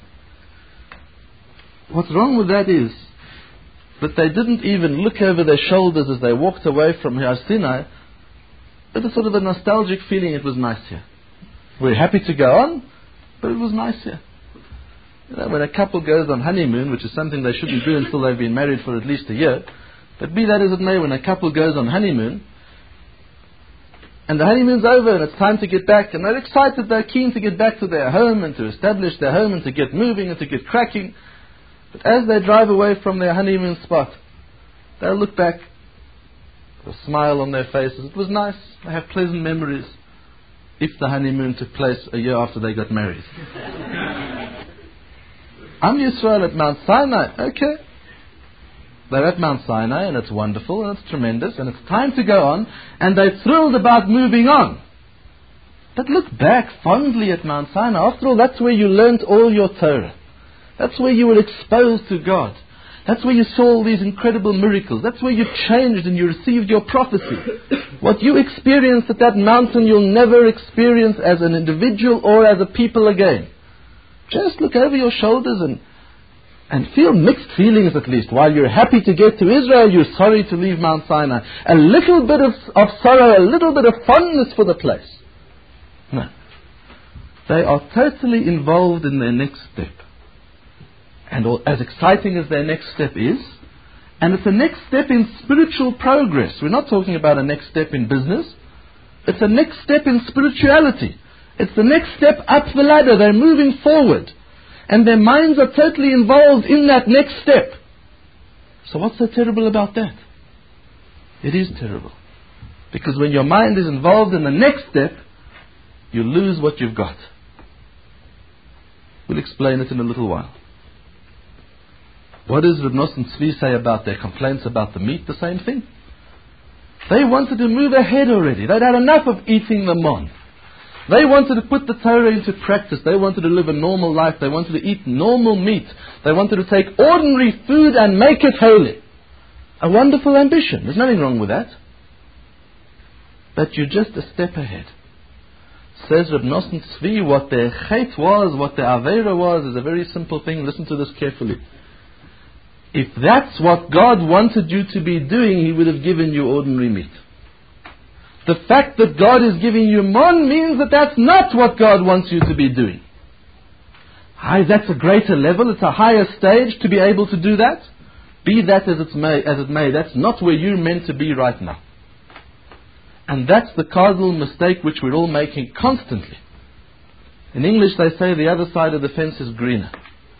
What's wrong with that is that they didn't even look over their shoulders as they walked away from Har Sinai with a sort of a nostalgic feeling. It was nice here. We're happy to go on, but it was nice here. You know, when a couple goes on honeymoon, which is something they shouldn't do until they've been married for at least a year, but be that as it may, when a couple goes on honeymoon, and the honeymoon's over and it's time to get back, and they're excited, they're keen to get back to their home and to establish their home and to get moving and to get cracking. But as they drive away from their honeymoon spot, they'll look back with a smile on their faces. It was nice. They have pleasant memories. If the honeymoon took place a year after they got married. Am Yisrael at Mount Sinai. Okay. They're at Mount Sinai and it's wonderful and it's tremendous and it's time to go on and they're thrilled about moving on. But look back fondly at Mount Sinai. After all, that's where you learnt all your Torah. That's where you were exposed to God. That's where you saw all these incredible miracles. That's where you changed and you received your prophecy. What you experienced at that mountain you'll never experience as an individual or as a people again. Just look over your shoulders and And feel mixed feelings at least. While you're happy to get to Israel, you're sorry to leave Mount Sinai. A little bit of sorrow, a little bit of fondness for the place. No. They are totally involved in their next step. And as exciting as their next step is, and it's a next step in spiritual progress. We're not talking about a next step in business. It's a next step in spirituality. It's the next step up the ladder. They're moving forward. And their minds are totally involved in that next step. So what's so terrible about that? It is terrible. Because when your mind is involved in the next step, you lose what you've got. We'll explain it in a little while. What does Reb Nosson Tzvi say about their complaints about the meat? The same thing. They wanted to move ahead already. They'd had enough of eating the mon. They wanted to put the Torah into practice. They wanted to live a normal life. They wanted to eat normal meat. They wanted to take ordinary food and make it holy. A wonderful ambition. There's nothing wrong with that. But you're just a step ahead. Says Reb Nosson Tzvi, what their chet was, what their aveira was, is a very simple thing. Listen to this carefully. If that's what God wanted you to be doing, He would have given you ordinary meat. The fact that God is giving you mon means that that's not what God wants you to be doing. That's a greater level, it's a higher stage to be able to do that. Be that as it may, that's not where you're meant to be right now. And that's the cardinal mistake which we're all making constantly. In English they say the other side of the fence is greener.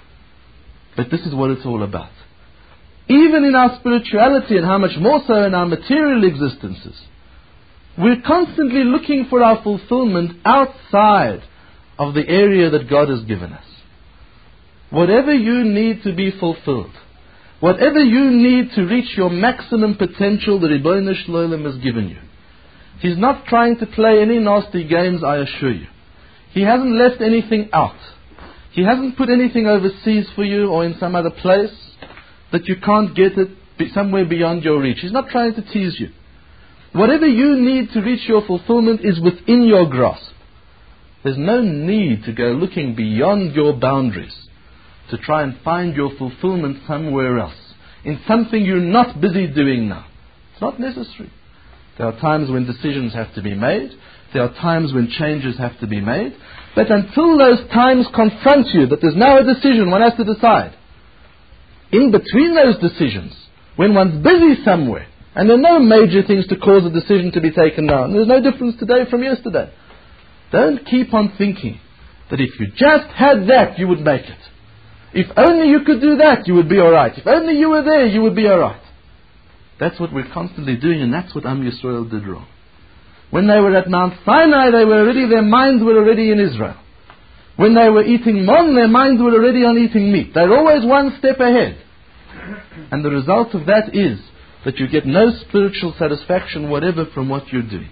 But this is what it's all about. Even in our spirituality, and how much more so in our material existences, we're constantly looking for our fulfillment outside of the area that God has given us. Whatever you need to be fulfilled, whatever you need to reach your maximum potential that Ribono Shel Olam has given you, He's not trying to play any nasty games, I assure you. He hasn't left anything out. He hasn't put anything overseas for you or in some other place that you can't get it somewhere beyond your reach. He's not trying to tease you. Whatever you need to reach your fulfillment is within your grasp. There's no need to go looking beyond your boundaries to try and find your fulfillment somewhere else, in something you're not busy doing now. It's not necessary. There are times when decisions have to be made. There are times when changes have to be made. But until those times confront you, that there's now a decision, one has to decide. In between those decisions, when one's busy somewhere, and there are no major things to cause a decision to be taken now, and there's no difference today from yesterday, don't keep on thinking that if you just had that, you would make it. If only you could do that, you would be alright. If only you were there, you would be alright. That's what we're constantly doing, and that's what Am Yisrael did wrong. When they were at Mount Sinai, their minds were already in Israel. When they were eating mon, their minds were already on eating meat. They're always one step ahead. And the result of that is that you get no spiritual satisfaction whatever from what you're doing.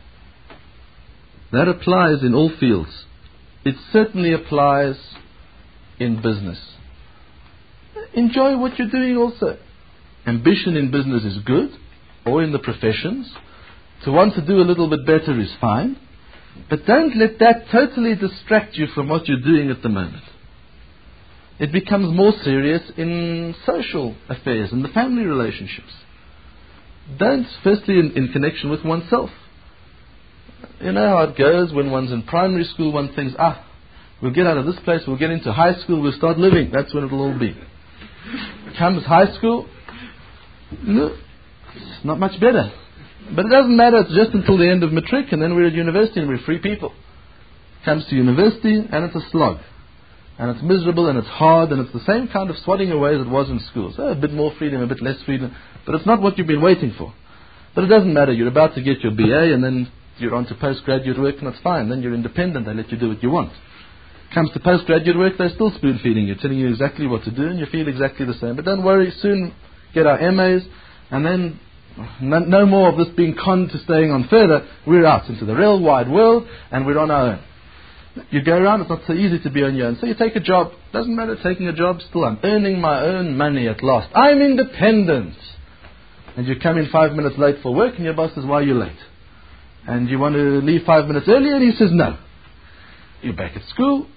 That applies in all fields. It certainly applies in business. Enjoy what you're doing also. Ambition in business is good, or in the professions. To want to do a little bit better is fine. But don't let that totally distract you from what you're doing at the moment. It becomes more serious in social affairs, in the family relationships. Don't, firstly in connection with oneself. You know how it goes when one's in primary school, one thinks, we'll get out of this place, we'll get into high school, we'll start living. That's when it'll all be. Comes high school, no, it's not much better. But it doesn't matter, it's just until the end of matric, and then we're at university and we're free people. Comes to university and it's a slog. And it's miserable and it's hard and it's the same kind of swatting away as it was in school. So a bit more freedom, a bit less freedom. But it's not what you've been waiting for. But it doesn't matter, you're about to get your BA and then you're on to postgraduate work and that's fine. Then you're independent, they let you do what you want. Comes to postgraduate work, they're still spoon feeding you, telling you exactly what to do and you feel exactly the same. But don't worry, soon get our MAs and then no more of this being conned to staying on further. We're out into the real wide world and we're on our own. You go around, it's not so easy to be on your own. So you take a job. Doesn't matter taking a job, still I'm earning my own money at last. I'm independent. And you come in 5 minutes late for work and your boss says, why are you late? And you want to leave 5 minutes earlier and he says no. You're back at school.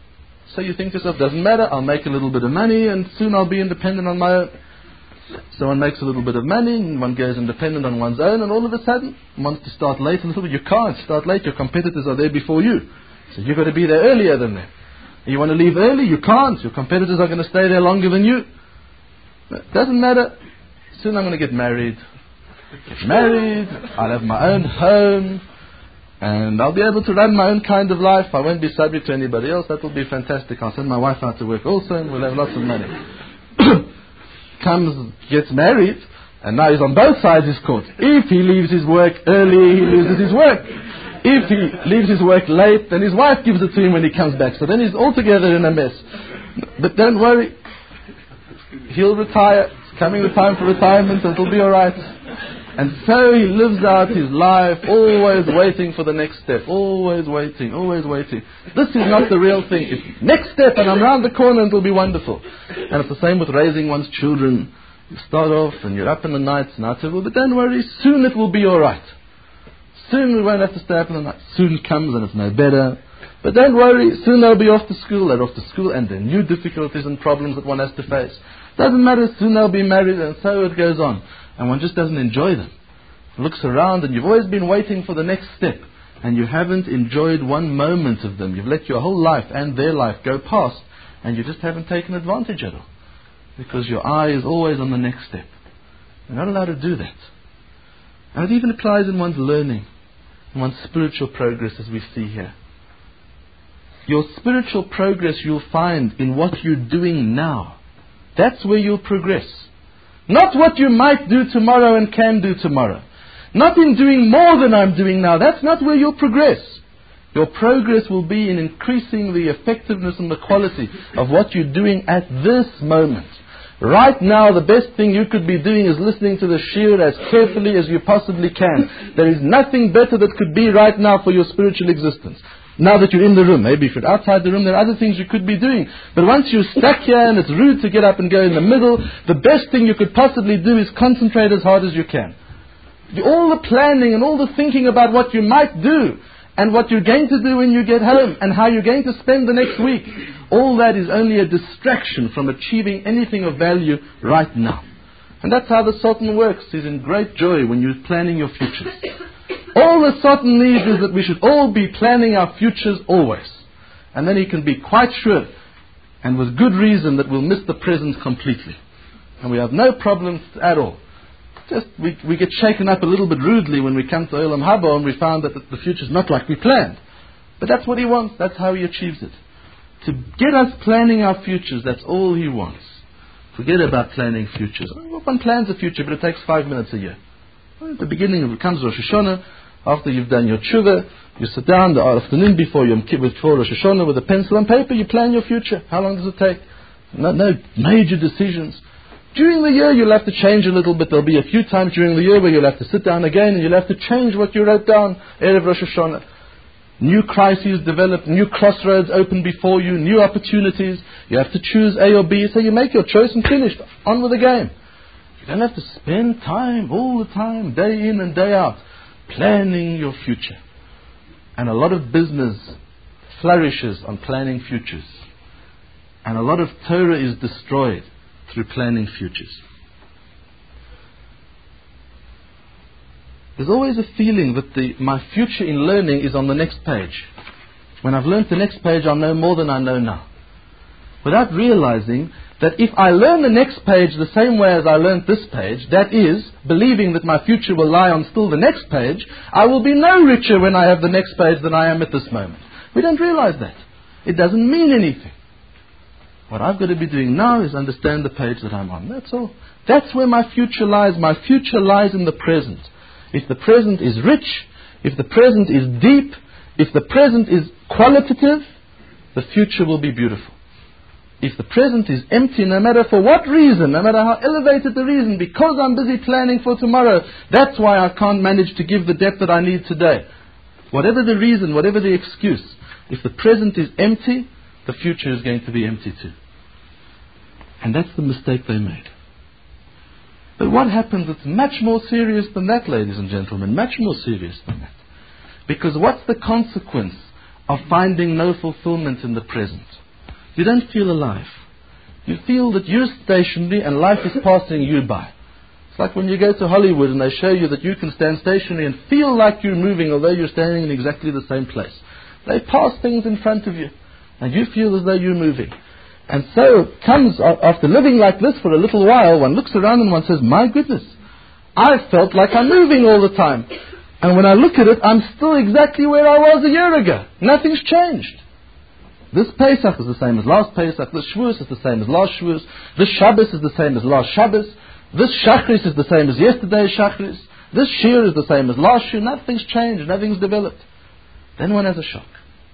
So you think to yourself, doesn't matter, I'll make a little bit of money and soon I'll be independent on my own. So one makes a little bit of money and one goes independent on one's own, and all of a sudden one wants to start late a little bit. You can't start late, your competitors are there before you. So you've got to be there earlier than them. You want to leave early, you can't. Your competitors are going to stay there longer than you. It doesn't matter. Soon I'm going to get married. I'll have my own home, and I'll be able to run my own kind of life. I won't be subject to anybody else. That will be fantastic. I'll send my wife out to work also, and we'll have lots of money. Comes, gets married, and now he's on both sides of his court. If he leaves his work early, he loses his work. If he leaves his work late, then his wife gives it to him when he comes back. So then he's altogether in a mess. But don't worry. He'll retire. It's coming the time for retirement, and it'll be alright. And so he lives out his life, always waiting for the next step. Always waiting, always waiting. This is not the real thing. It's next step, and I'm round the corner, and it'll be wonderful. And it's the same with raising one's children. You start off, and you're up in the nights, and but don't worry, soon it will be alright. Soon we won't have to stay up in the night. Soon comes and it's no better. But don't worry, soon they'll be off to school. They're off to school and there are new difficulties and problems that one has to face. Doesn't matter, soon they'll be married, and so it goes on. And one just doesn't enjoy them. Looks around and you've always been waiting for the next step. And you haven't enjoyed one moment of them. You've let your whole life and their life go past. And you just haven't taken advantage of it. Because your eye is always on the next step. You're not allowed to do that. And it even applies in one's learning. One's spiritual progress, as we see here. Your spiritual progress you'll find in what you're doing now. That's where you'll progress. Not what you might do tomorrow and can do tomorrow. Not in doing more than I'm doing now. That's not where you'll progress. Your progress will be in increasing the effectiveness and the quality of what you're doing at this moment. Right now, the best thing you could be doing is listening to the shiur as carefully as you possibly can. There is nothing better that could be right now for your spiritual existence. Now that you're in the room, maybe if you're outside the room, there are other things you could be doing. But once you're stuck here and it's rude to get up and go in the middle, the best thing you could possibly do is concentrate as hard as you can. All the planning and all the thinking about what you might do, and what you're going to do when you get home, and how you're going to spend the next week, all that is only a distraction from achieving anything of value right now. And that's how the Sultan works. He's in great joy when you're planning your futures. All the Sultan needs is that we should all be planning our futures always. And then he can be quite sure, and with good reason, that we'll miss the present completely. And we have no problems at all. Just we get shaken up a little bit rudely when we come to Olam Haba and we found that the future's not like we planned. But that's what he wants. That's how he achieves it. To get us planning our futures, that's all he wants. Forget about planning futures. One plans a future, but it takes 5 minutes a year. At the beginning, it comes Rosh Hashanah. After you've done your tshuva, you sit down the afternoon before Yom Kippur, before Rosh Hashanah, with a pencil and paper, you plan your future. How long does it take? No major decisions. During the year, you'll have to change a little bit. There'll be a few times during the year where you'll have to sit down again and you'll have to change what you wrote down Erev Rosh Hashanah. New crises develop, new crossroads open before you, new opportunities. You have to choose A or B. So you make your choice and finish. On with the game. You don't have to spend time, all the time, day in and day out, planning your future. And a lot of business flourishes on planning futures. And a lot of Torah is destroyed through planning futures. There's always a feeling that my future in learning is on the next page. When I've learned the next page, I'll know more than I know now. Without realizing that if I learn the next page the same way as I learned this page, that is, believing that my future will lie on still the next page, I will be no richer when I have the next page than I am at this moment. We don't realize that. It doesn't mean anything. What I've got to be doing now is understand the page that I'm on. That's all. That's where my future lies. My future lies in the present. If the present is rich, if the present is deep, if the present is qualitative, the future will be beautiful. If the present is empty, no matter for what reason, no matter how elevated the reason, because I'm busy planning for tomorrow, that's why I can't manage to give the depth that I need today. Whatever the reason, whatever the excuse, if the present is empty, the future is going to be empty too. And that's the mistake they made. But what happens, it's much more serious than that, ladies and gentlemen, much more serious than that. Because what's the consequence of finding no fulfillment in the present? you don't feel alive. You feel that you're stationary and life is passing you by. It's like when you go to Hollywood and they show you that you can stand stationary and feel like you're moving although you're standing in exactly the same place. They pass things in front of you and you feel as though you're moving. And so it comes after living like this for a little while, one looks around and one says, my goodness, I felt like I'm moving all the time. And when I look at it, I'm still exactly where I was a year ago. Nothing's changed. This Pesach is the same as last Pesach. This Shavuos is the same as last Shavuos. This Shabbos is the same as last Shabbos. This Shachris is the same as yesterday's Shachris. This Shir is the same as last Shir. Nothing's changed. Nothing's developed. Then one has a shock.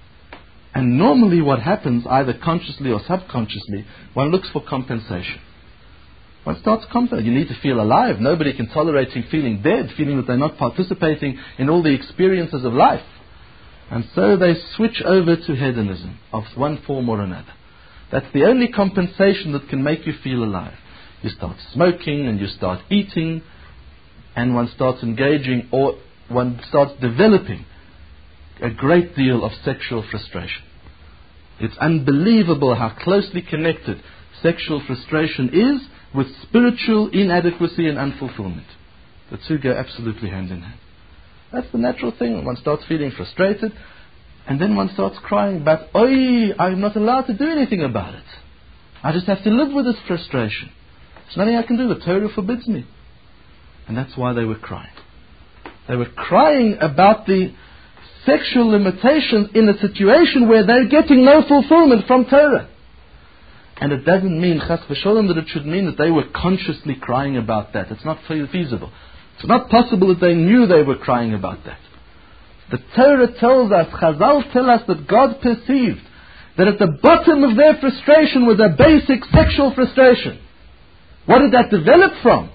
And normally what happens, either consciously or subconsciously, one looks for compensation. One starts compensating. You need to feel alive. Nobody can tolerate feeling dead, feeling that they're not participating in all the experiences of life. And so they switch over to hedonism of one form or another. That's the only compensation that can make you feel alive. You start smoking and you start eating, and one starts engaging or one starts developing a great deal of sexual frustration. It's unbelievable how closely connected sexual frustration is with spiritual inadequacy and unfulfillment. The two go absolutely hand in hand. That's the natural thing. One starts feeling frustrated, and then one starts crying about, "Oi, I'm not allowed to do anything about it. I just have to live with this frustration. There's nothing I can do. The Torah forbids me." And that's why they were crying. They were crying about the sexual limitations in a situation where they're getting no fulfillment from Torah. And it doesn't mean, chas v'sholem, that it should mean that they were consciously crying about that. It's not feasible. It's not possible that they knew they were crying about that. The Torah tells us, Chazal tell us that God perceived that at the bottom of their frustration was a basic sexual frustration. What did that develop from?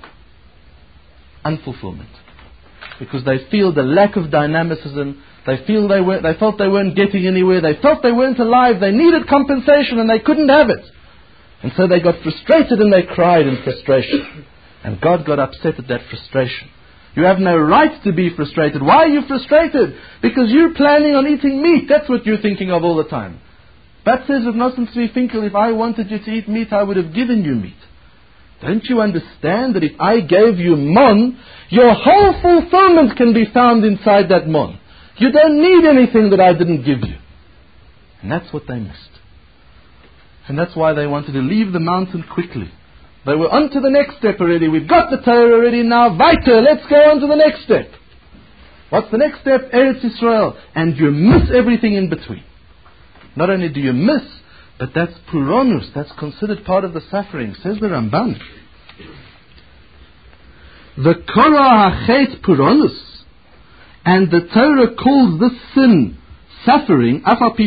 Unfulfillment. Because they feel the lack of dynamicism. They felt they weren't getting anywhere. They felt they weren't alive. They needed compensation and they couldn't have it. And so they got frustrated and they cried in frustration. And God got upset at that frustration. You have no right to be frustrated. Why are you frustrated? Because you're planning on eating meat. That's what you're thinking of all the time. Bat says with Nosson Tzvi Finkel, if I wanted you to eat meat, I would have given you meat. Don't you understand that if I gave you mon, your whole fulfillment can be found inside that mon. You don't need anything that I didn't give you. And that's what they missed. And that's why they wanted to leave the mountain quickly. They were on to the next step already. We've got the Torah already now. Weiter, let's go on to the next step. What's the next step? Eretz Yisrael. And you miss everything in between. Not only do you miss, but that's puronus. That's considered part of the suffering. Says the Ramban. The Korah hachet puronus. And the Torah calls this sin suffering.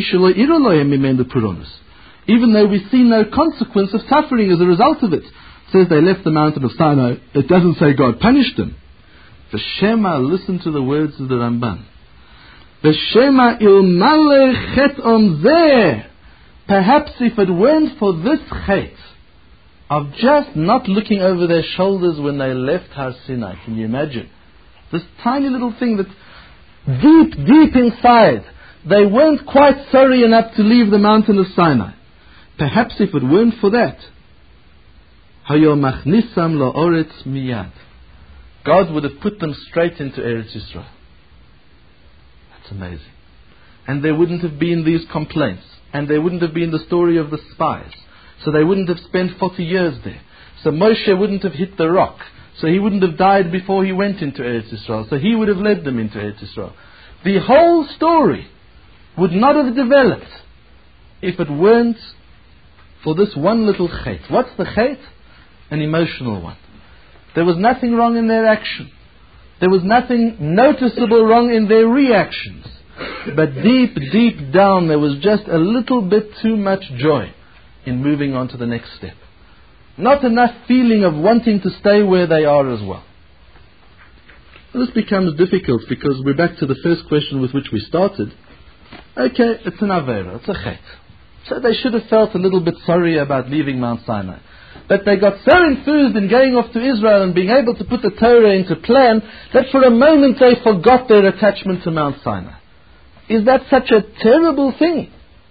Even though we see no consequence of suffering as a result of it. It says they left the mountain of Sinai. It doesn't say God punished them. V'shema, listen to the words of the Ramban. V'shema ilmale chet zeh. Perhaps if it weren't for this chet of just not looking over their shoulders when they left Har Sinai. Can you imagine? This tiny little thing that deep inside, they weren't quite sorry enough to leave the mountain of Sinai. Perhaps if it weren't for that, Hayo machnisam la'oretz miyad. God would have put them straight into Eretz Yisrael. That's amazing. And there wouldn't have been these complaints. And there wouldn't have been the story of the spies. So they wouldn't have spent 40 years there. So Moshe wouldn't have hit the rock. So he wouldn't have died before he went into Eretz Yisrael. So he would have led them into Eretz Yisrael. The whole story would not have developed if it weren't for this one little chet. What's the chet? An emotional one. There was nothing wrong in their action. There was nothing noticeable wrong in their reactions. But deep down there was just a little bit too much joy in moving on to the next step. Not enough feeling of wanting to stay where they are as well. This becomes difficult because we're back to the first question with which we started. Okay, it's an Avera, it's a chet. So they should have felt a little bit sorry about leaving Mount Sinai. But they got so enthused in going off to Israel and being able to put the Torah into plan that for a moment they forgot their attachment to Mount Sinai. Is that such a terrible thing?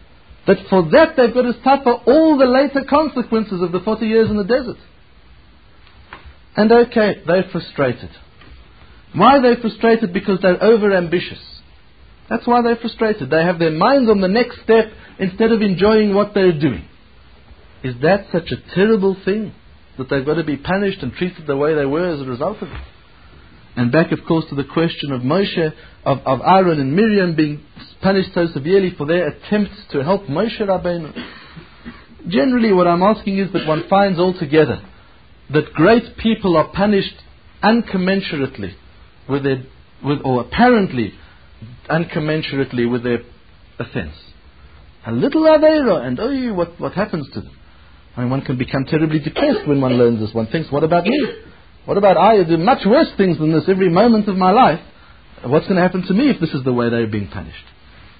that for that they've got to suffer all the later consequences of the 40 years in the desert. And okay, they're frustrated. Why are they frustrated? Because they're over-ambitious. That's why they're frustrated. They have their minds on the next step instead of enjoying what they're doing. Is that such a terrible thing, that they've got to be punished and treated the way they were as a result of it? And back, of course, to the question of Moshe, of Aaron and Miriam being punished so severely for their attempts to help Moshe Rabbeinu. Generally, what I'm asking is that one finds altogether that great people are punished uncommensurately or apparently uncommensurately with their offense. A little aveira, and what happens to them? I mean, one can become terribly depressed when one learns this. One thinks, what about me? What about I do much worse things than this every moment of my life? What's going to happen to me if this is the way they're being punished?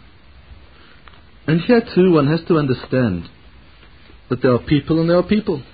And here too, one has to understand that there are people and there are people.